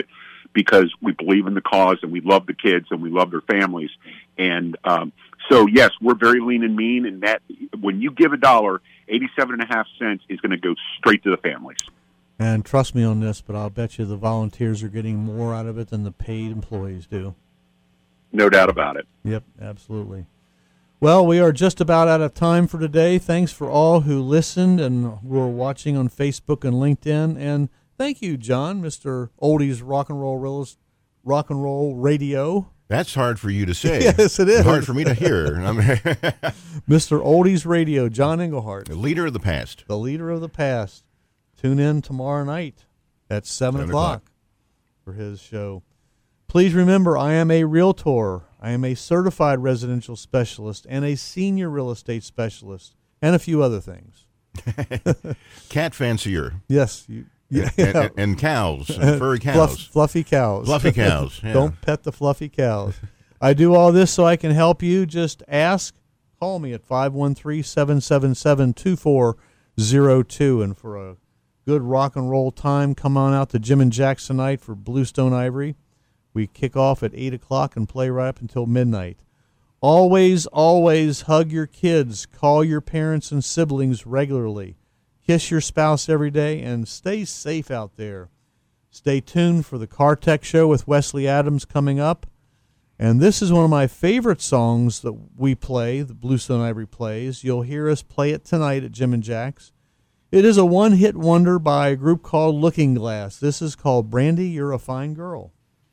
[SPEAKER 18] because we believe in the cause and we love the kids and we love their families. And um, so, yes, we're very lean and mean, and that when you give a dollar, eighty-seven and a half cents is going to go straight to the families.
[SPEAKER 2] And trust me on this, but I'll bet you the volunteers are getting more out of it than the paid employees do.
[SPEAKER 18] No doubt about it.
[SPEAKER 2] Yep, absolutely. Well, we are just about out of time for today. Thanks for all who listened and were watching on Facebook and LinkedIn. And thank you, John, Mister Oldies Rock and Roll Realist, Rock and Roll Radio.
[SPEAKER 3] That's hard for you to say.
[SPEAKER 2] Yes, it is.
[SPEAKER 3] Hard for me to hear.
[SPEAKER 2] Mister Oldies Radio, John Englehart.
[SPEAKER 3] The leader of the past.
[SPEAKER 2] The leader of the past. Tune in tomorrow night at seven,
[SPEAKER 3] seven
[SPEAKER 2] o'clock,
[SPEAKER 3] o'clock
[SPEAKER 2] for his show. Please remember, I am a realtor. I am a certified residential specialist and a senior real estate specialist and a few other things.
[SPEAKER 3] Cat fancier.
[SPEAKER 2] Yes. You,
[SPEAKER 3] yeah. and, and, and cows, and furry cows.
[SPEAKER 2] Fluff, fluffy cows.
[SPEAKER 3] Fluffy cows. Yeah.
[SPEAKER 2] Don't pet the fluffy cows. I do all this so I can help you. Just ask. Call me at five one three, seven seven seven, two four zero two. And for a good rock and roll time, come on out to Jim and Jack's tonight for Bluestone Ivory. We kick off at eight o'clock and play right up until midnight. Always, always hug your kids. Call your parents and siblings regularly. Kiss your spouse every day, and stay safe out there. Stay tuned for the Car Tech Show with Wesley Adams coming up. And this is one of my favorite songs that we play, the Bluestone Ivory plays. You'll hear us play it tonight at Jim and Jack's. It is a one-hit wonder by a group called Looking Glass. This is called Brandy, You're a Fine Girl.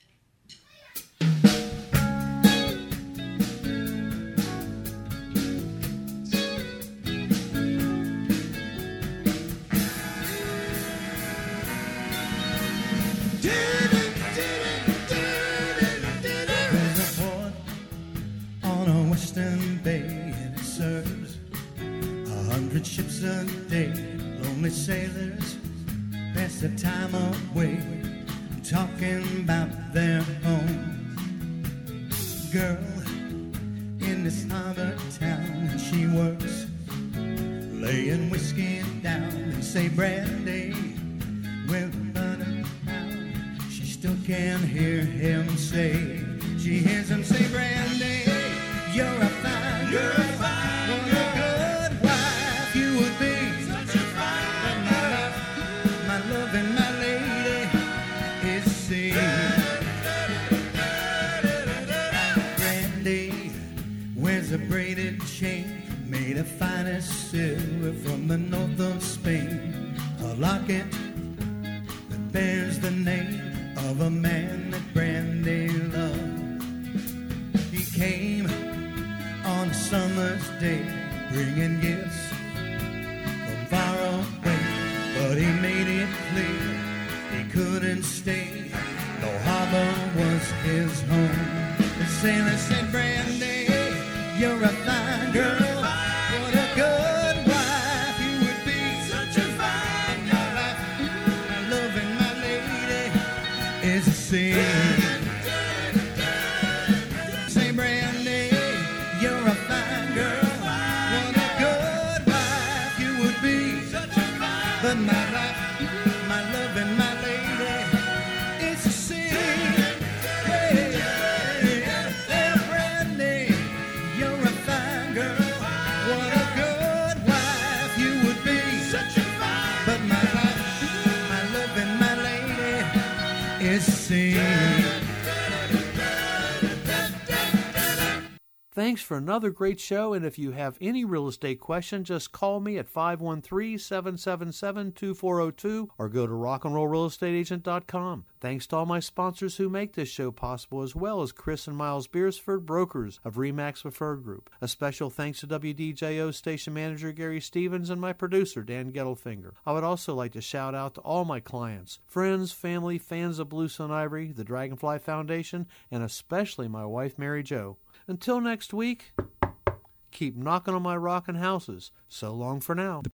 [SPEAKER 19] Ships a day, lonely sailors pass the time away, talking about their home. Girl in this harbor town, and she works laying whiskey down and say brandy with butter pound. She still can't hear him say. She hears him say, Brandy, you're a fine girl. You're a fine girl. A braided chain made of finest silver from the north of Spain, a locket that bears the name of a man that Brandy loved. He came on a summer's day bringing gifts from far away, but he made it clear he couldn't stay. No harbor was his home. The sailor said, Brandy, you're a fine girl. What a good wife you would be. Such a fine girl. My love and my lady is a sin. Say, Brandy, you're a fine girl. What a good wife you would be. Such a fine. But my life, my love and my lady is a sin.
[SPEAKER 2] Thanks for another great show, and if you have any real estate question, just call me at five one three, seven seven seven, two four zero two or go to rock and roll real estate agent dot com. Thanks to all my sponsors who make this show possible, as well as Chris and Miles Beersford, brokers of RE/MAX Preferred Group. A special thanks to W D J O station manager Gary Stevens and my producer Dan Gettelfinger. I would also like to shout out to all my clients, friends, family, fans of Bluestone Ivory, the Dragonfly Foundation, and especially my wife Mary Jo. Until next week, keep knocking on my rockin' houses. So long for now.